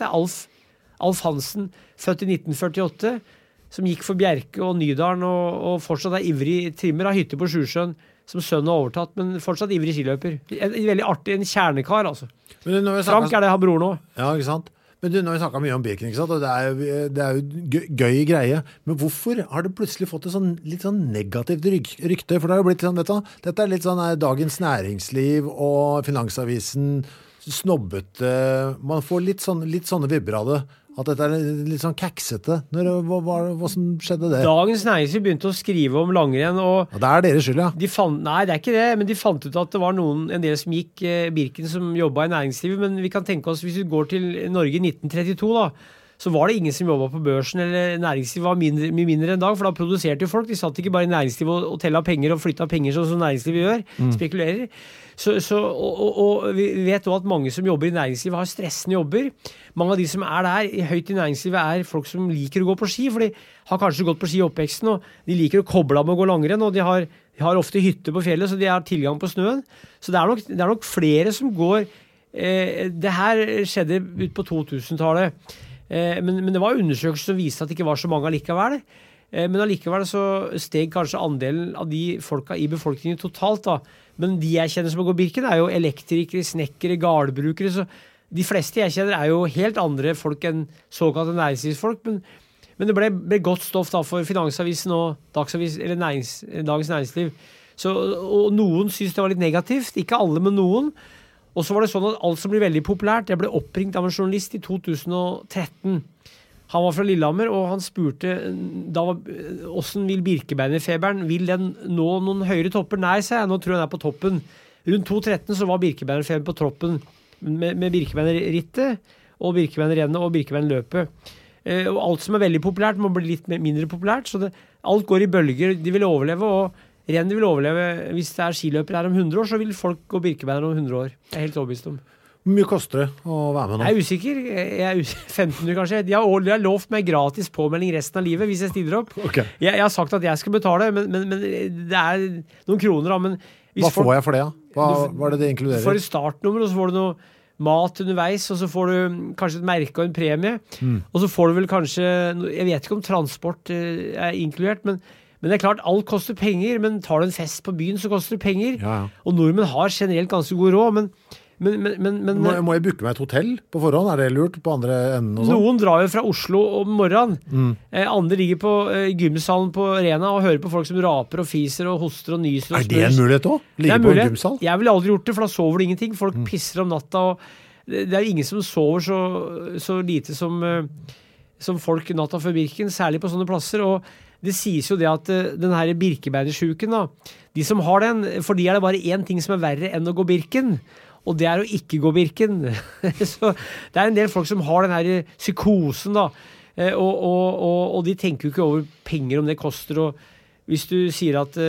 Alf Hansen, født i 1948, som gikk for Bjerke og Nydalen, og fortsatt ivrig trimmer, har hytte på Sjusjøen, som sønnen har overtatt, men fortsatt ivrig skiløper. En veldig artig, en kjernekar, altså. Frank det han bror nå. Ja, ikke sant? Men du, nå har vi snakket mye om Birken, ikke sant? Og det jo gøy greie. Men hvorfor har det plutselig fått et litt sånn negativt rykte? For det har jo blitt sånn, vet du, dette litt sånn Dagens Næringsliv og Finansavisen snobbete. Man får litt sånne vibber av det. At dette litt sånn kaksete. Hva som skjedde der? Dagens Næringsliv begynte å skrive om langrenn, og det deres skyld, ja. Nei, det ikke det, men de fant ut at det var en del som gikk Birken som jobbet i næringslivet, men vi kan tenke oss, hvis vi går til Norge i 1932 da, så var det ingen som jobbet på børsen, eller næringslivet var mye mindre enn dag, for da produserte jo folk, de satt ikke bare i næringslivet og tellet penger og flyttet penger som næringslivet gjør, spekulerer. Og vi vet også at mange som jobber i næringslivet har stressende jobber. Mange av de som der høyt i næringslivet folk som liker å gå på ski, for de har kanskje gått på ski i oppveksten, og de liker å koble av med å gå langrenn, og de har ofte hytte på fjellet, så de har tilgang på snøen. Så det er nok flere som går. Det her skjedde ut på 2000-tallet. Men det var undersøkelser som viste at det ikke var så mange allikevel. Men allikevel så steg kanskje andelen av de folka i befolkningen totalt da. Men de jeg kjenner som går Birken jo elektrikere, snekkere, gardbrukere, så de fleste jeg kjenner jo helt andre folk enn såkalte næringslivsfolk, men det ble godt stoff da for Finansavisen og Dagens Næringsliv. Og noen synes det var litt negativt, ikke alle, men noen. Og så var det sånn at alt som ble veldig populært, jeg ble oppringt av en journalist i 2013. Han var fra Lillehammer, og han spurte hvordan vil Birkebeinerfeberen, vil den nå noen høyere topper? Nei, sa jeg, nå tror jeg den på toppen. Rundt 2013 så var Birkebeinerfeberen på toppen med Birkebeinerrittet, og Birkebeinerrennet og Birkebeinerløpet. Og alt som veldig populært må bli litt mindre populært, så alt går i bølger, de vil overleve, og rennet vil overleve. Hvis det skiløper her om 100 år, så vil folk gå Birkebeiner om 100 år. Det helt overbevist om. Hvor mye koster det å være med nå? Jeg usikker. 1500 kanskje. De har lovt meg gratis påmelding resten av livet hvis jeg stiller opp. Okay. Jeg har sagt at jeg skal betale, men det noen kroner da. Men hva får jeg for det? Hva er det inkluderer? Du får et startnummer, og så får du noe mat underveis, og så får du kanskje et merke og en premie. Og så får du vel kanskje, jeg vet ikke om transport inkludert, men det klart, alt koster penger, men tar du en fest på byen, så koster det penger. Ja. Og nordmenn har generelt ganske god råd, men må jeg booke meg et hotell på forhånd? Er det lurt på andre enden og sånn? Noen drar jo fra Oslo om morgenen. Andre ligger på gymsalen på Arena og hører på folk som raper og fiser og hoster og nyser og Er det en mulighet også? Ligge på en gymsal? Jeg ville aldri gjort det, for da sover du ingenting. Folk pisser om natta, og det jo ingen som sover så lite som folk natta før Birken, særlig på sånne plasser. Og det sies jo det at den her Birkebeinersjuken da, de som har den, for de det bare én ting som verre enn å gå Birken, og det å ikke gå Birken. Så det en del folk som har den her psykosen da, og de tenker jo ikke over penger om det koster, og hvis du sier at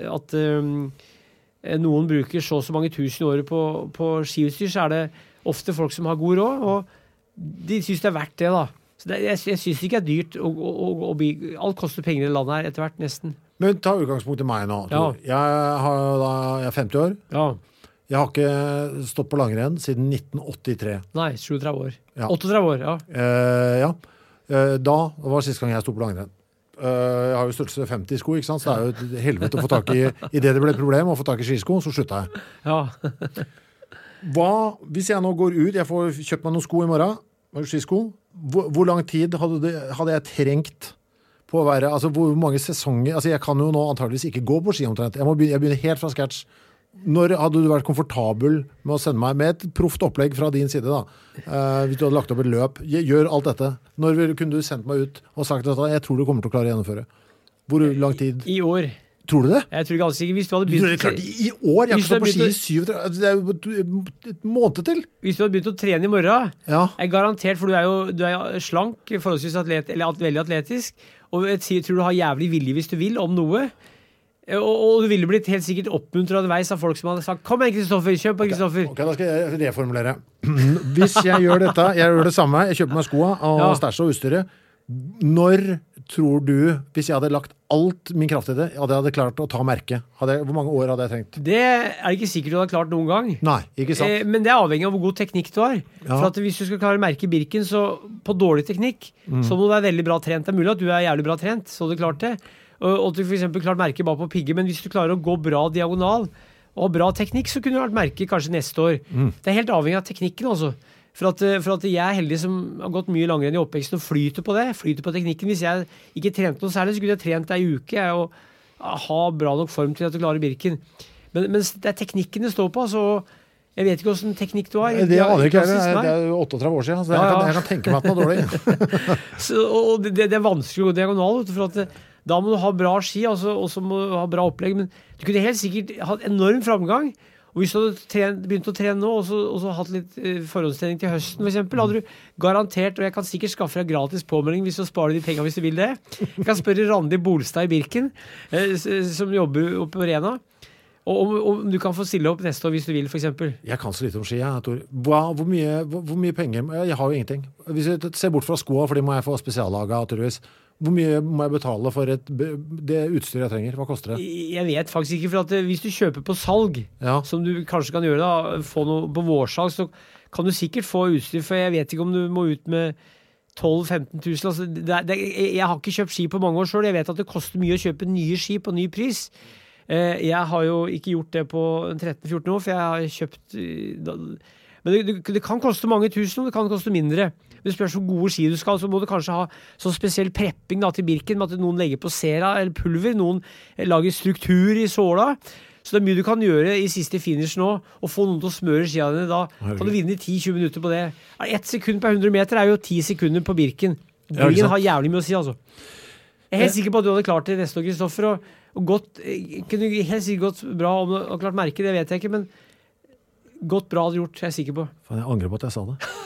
noen bruker så mange tusen år på skiutstyr, så det ofte folk som har god råd, og de synes det verdt det da. Så jeg synes ikke det dyrt alt koster penger i landet her etter hvert nesten. Men ta utgangspunkt i meg nå. Ja. Jeg 50 år. Ja. Jeg har ikke stått på langrenn siden 1983. Nei, 37 år. Ja. 38 år, ja. Da var siste gang jeg stod på langrenn. Jeg har jo størrelse 50 sko, ikke sant? Så det jo et helvete å få tak i det det ble et problem, å få tak i skisko, så slutta jeg. Ja. Hvis jeg nå går ut, jeg får kjøpt meg noen sko i morgen, skisko, hvor lang tid hadde jeg trengt på å være, altså hvor mange sesonger, altså jeg kan jo nå antageligvis ikke gå på ski omtrent. Jeg begynner helt fra scratch. Når hadde du vært komfortabel med å sende meg med et proft opplegg fra din side da? Hvis du hadde lagt opp et løp, gjør alt dette. Når kunne du sendt meg ut og sagt at jeg tror du kommer til å klare å gjennomføre? Hvor lang tid? I år. Tror du det? Jeg tror ikke alls ikke. Hvis du hadde begynt... I år? Jeg har ikke stått på ski i 7... Det jo et måned til. Hvis du hadde begynt å trene i morgen, ja. Garantert, for du er slank, forholdsvis veldig atletisk, og jeg tror du har jævlig vilje hvis du vil om noe. Og du ville blitt helt sikkert oppmuntret underveis av folk som hadde sagt kom igjen Kristoffer, kjøp på Kristoffer. Ok, da skal jeg reformulere. Hvis jeg gjør dette, jeg gjør det samme, jeg kjøper meg skoa og stæsj og utstyret, når tror du, hvis jeg hadde lagt alt min kraft i det, at jeg hadde klart å ta merke? Hvor mange år hadde jeg trengt? Det ikke sikkert du hadde klart noen gang. Nei, ikke sant. Men det avhengig av hvor god teknikk du har. Ja. For at hvis du skal klare å merke Birken, så på dårlig teknikk, så må du være veldig bra trent. Det mulig at du jævlig bra trent, så du klart det. Og du for eksempel klart merke bare på pigge, men hvis du klarer å gå bra diagonal og ha bra teknikk, så kunne du vært merke kanskje neste år. Det helt avhengig av teknikken altså. For at jeg heldig som har gått mye langrenn i oppveksten og flyter på teknikken. Hvis jeg ikke trente noe særlig, så kunne jeg trent en uke og ha bra nok form til at du klarer Birken. Men det teknikken det står på, så jeg vet ikke hvordan teknikk du har. Det aner ikke jeg, det jo 38 år siden, så jeg kan tenke meg at den er dårlig. Og det vanskelig å gå diagonal, for at da må du ha bra ski, og så må du ha bra opplegg, men du kunne helt sikkert hatt enorm framgang, og hvis du hadde begynt å trene nå, og så hatt litt forhåndstrening til høsten, for eksempel, hadde du garantert, og jeg kan sikkert skaffe deg gratis påmelding hvis du sparer de pengene hvis du vil det. Jeg kan spørre Randi Bolstad i Birken, som jobber oppe på Arena, og du kan få stille opp neste år hvis du vil, for eksempel. Jeg kan så lite om ski, Tor. Hvor mye penger? Jeg har jo ingenting. Hvis jeg ser bort fra skoene, for de må jeg få spesiallaget, naturligvis. Hvor mye må jeg betale for det utstyret jeg trenger? Hva koster det? Jeg vet faktisk ikke, for at hvis du kjøper på salg, som du kanskje kan gjøre da, få noe på vårsalg, så kan du sikkert få utstyr, for jeg vet ikke om du må ut med 12-15 000. Altså, jeg har ikke kjøpt ski på mange år selv. Jeg vet at det koster mye å kjøpe nye ski på ny pris. Jeg har jo ikke gjort det på 13-14 år, for jeg har kjøpt... Men det kan koste mange tusen, og det kan koste mindre. Hvis du spør så gode ski du skal, så må du kanskje ha sånn spesiell prepping da, til Birken, med at noen legger på sera eller pulver, noen lager struktur i såla. Så det mye du kan gjøre i siste finish nå, og få noen til å smøre skia dine da. Kan du vinne i 10-20 minutter på det. 1 sekund per 100 meter jo 10 sekunder på Birken. Birken har jævlig mye å si, altså. Jeg helt sikker på at du hadde klart det neste år, Kristoffer, og kunne helt sikkert gått bra om du hadde klart merke, det vet jeg ikke, men gått bra hadde gjort, jeg sikker på. Jeg angrer på at jeg sa det.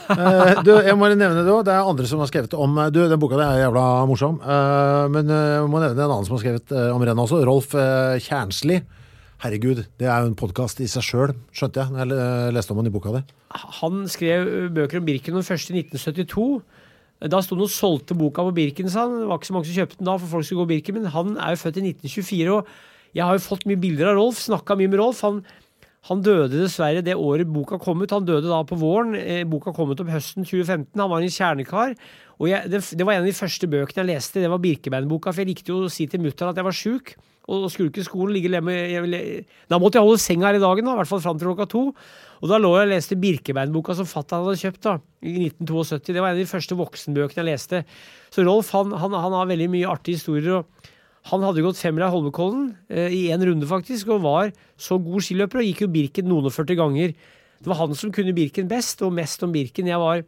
Du, jeg må nevne det også. Det er andre som har skrevet om den boka er jævla morsom. Men jeg må nevne en annen som har skrevet om rennet også. Rolf Kjernsli. Herregud, det er jo en podcast i seg selv, skjønte jeg, når jeg leste om han i boka det. Han skrev bøker om Birken den første i 1972. Da stod han og solgte boka på Birken, sa han. Det var ikke så mange som kjøpte den da, for folk skulle gå Birken, men han er jo født i 1924, og jeg har jo fått mye bilder av Rolf, snakket mye med Rolf. Han døde dessverre det året boka kom ut. Han døde da på våren. Boka kom ut om høsten 2015. Han var en kjernekar. Og det var en av de første bøkene jeg leste. Det var Birkebein-boka, for jeg likte jo å si til mutteren at jeg var syk. Og skulle ikke skolen ligge da måtte jeg holde senga her i dagen, da, i hvert fall frem til klokka 2. Og da lå jeg og leste Birkebein-boka som fatteren hadde kjøpt da, i 1972. Det var en av de første voksenbøkene jeg leste. Så Rolf, han har veldig mye artige historier, og han hadde gått 5 av Holmenkollen i en runde faktisk, og var så god skiløper, og gikk jo Birken noen og 40 ganger. Det var han som kunne Birken best, og mest om Birken.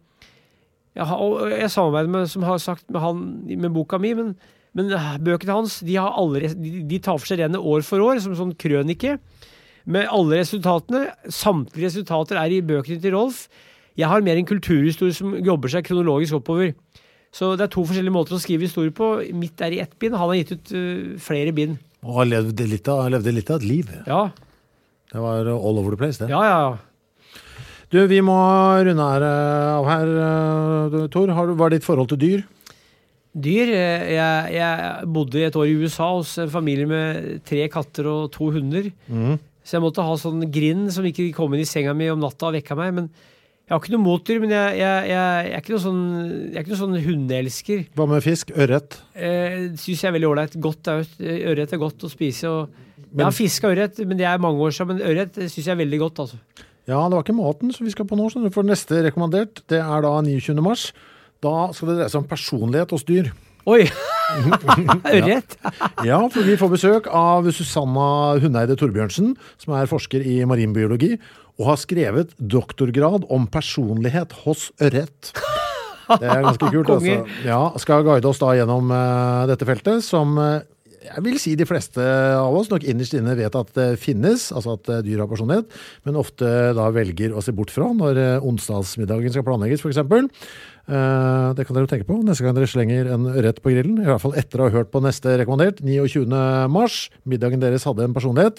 Jeg samarbeider med, som har sagt med han med boka mi, men bøkene hans, de tar for seg rennet år for år, som sånn krønike, med alle resultatene. Samtlige resultater er i bøkene til Rolf. Jeg har mer en kulturhistorie som jobber seg kronologisk oppover. Så det er 2 forskjellige måter å skrive historie på. Mitt er i 1 bind, han har gitt ut flere bind. Og han levde litt av et liv. Ja. Det var all over the place, det. Ja. Du, vi må runde av her, Tor. Hva er ditt forhold til dyr? Dyr? Jeg bodde et år i USA hos en familie med 3 katter og 2 hunder. Så jeg måtte ha sånn grind som ikke kom inn i senga mi om natta og vekka meg, men jeg har ikke noe motdyr, men jeg er ikke noe sånn hundeelsker. Hva med fisk? Ørret? Synes jeg er veldig ordentlig. Ørret er godt å spise. Jeg har fisket ørret, men det er mange år siden, men ørret synes jeg er veldig godt. Altså. Ja, det var ikke maten som vi skal på nå, for neste rekommandert, det er da 29. mars. Da skal det dreie seg om personlighet hos dyr. Oi! Ørret? Ja, for vi får besøk av Susanna Hundeide Torbjørnsen, som er forsker i marinbiologi, og har skrevet doktorgrad om personlighet hos ørret. Det er ganske kult. Altså. Ja, skal guide oss da gjennom dette feltet, som jeg vil si de fleste av oss nok innerst inne vet at det finnes, altså at dyr har personlighet, men ofte da velger å se bort fra når onsdagsmiddagen skal planlegges, for eksempel. Det kan dere tenke på neste gang dere slenger en ørret på grillen, i hvert fall etter å ha hørt på neste rekommandert, 29. mars. Middagen deres hadde en personlighet.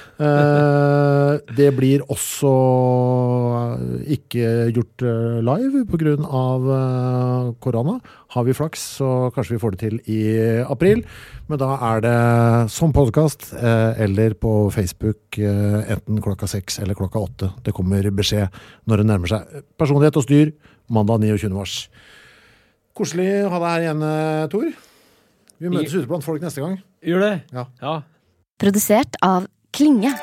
Det blir også ikke gjort live på grunn av korona. Har vi flaks, så kanskje vi får det til i april. Men da er det som podcast eller på Facebook enten klokka 6 eller klokka 8. Det kommer beskjed når det nærmer seg. Personlighet hos dyr, mandag 29. mars. Koselig å ha deg her igjen, Tor. Vi møtes ute blant folk neste gang. Gjør det? Ja. Produsert av Klinge.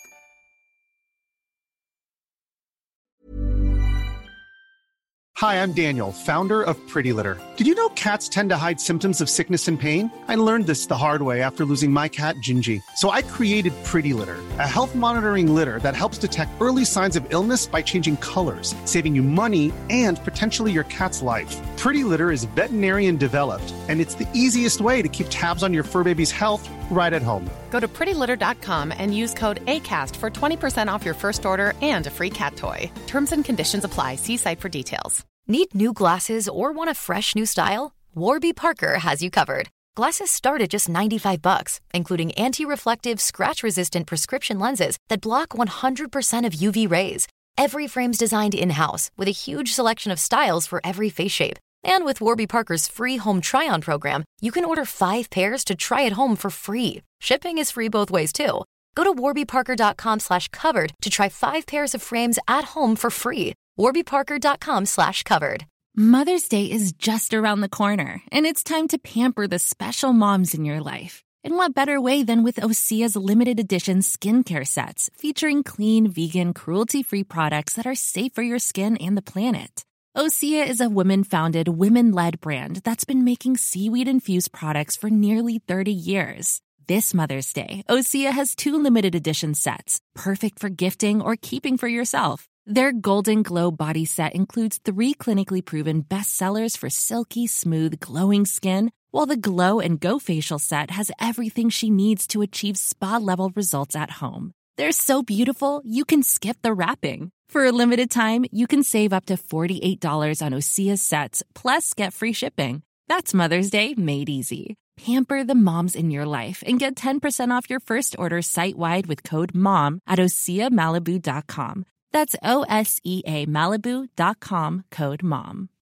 Hi, I'm Daniel, founder of Pretty Litter. Did you know cats tend to hide symptoms of sickness and pain? I learned this the hard way after losing my cat, Gingy. So I created Pretty Litter, a health monitoring litter that helps detect early signs of illness by changing colors, saving you money and potentially your cat's life. Pretty Litter is veterinarian developed, and it's the easiest way to keep tabs on your fur baby's health right at home. Go to prettylitter.com and use code ACAST for 20% off your first order and a free cat toy. Terms and conditions apply. See site for details. Need new glasses or want a fresh new style? Warby Parker has you covered. Glasses start at just $95, including anti-reflective, scratch-resistant prescription lenses that block 100% of UV rays. Every frame's designed in-house with a huge selection of styles for every face shape. And with Warby Parker's free home try-on program, you can order 5 pairs to try at home for free. Shipping is free both ways, too. Go to warbyparker.com/covered to try 5 pairs of frames at home for free. warbyparker.com/covered. Mother's Day is just around the corner, and it's time to pamper the special moms in your life. And what better way than with Osea's limited edition skincare sets, featuring clean, vegan, cruelty-free products that are safe for your skin and the planet. Osea is a women-founded, women-led brand that's been making seaweed-infused products for nearly 30 years. This Mother's Day, Osea has 2 limited edition sets, perfect for gifting or keeping for yourself. Their Golden Glow body set includes 3 clinically proven bestsellers for silky, smooth, glowing skin, while the Glow and Go facial set has everything she needs to achieve spa-level results at home. They're so beautiful, you can skip the wrapping. For a limited time, you can save up to $48 on Osea sets, plus get free shipping. That's Mother's Day made easy. Pamper the moms in your life and get 10% off your first order site-wide with code MOM at OseaMalibu.com. That's OSEA Malibu.com, code MOM.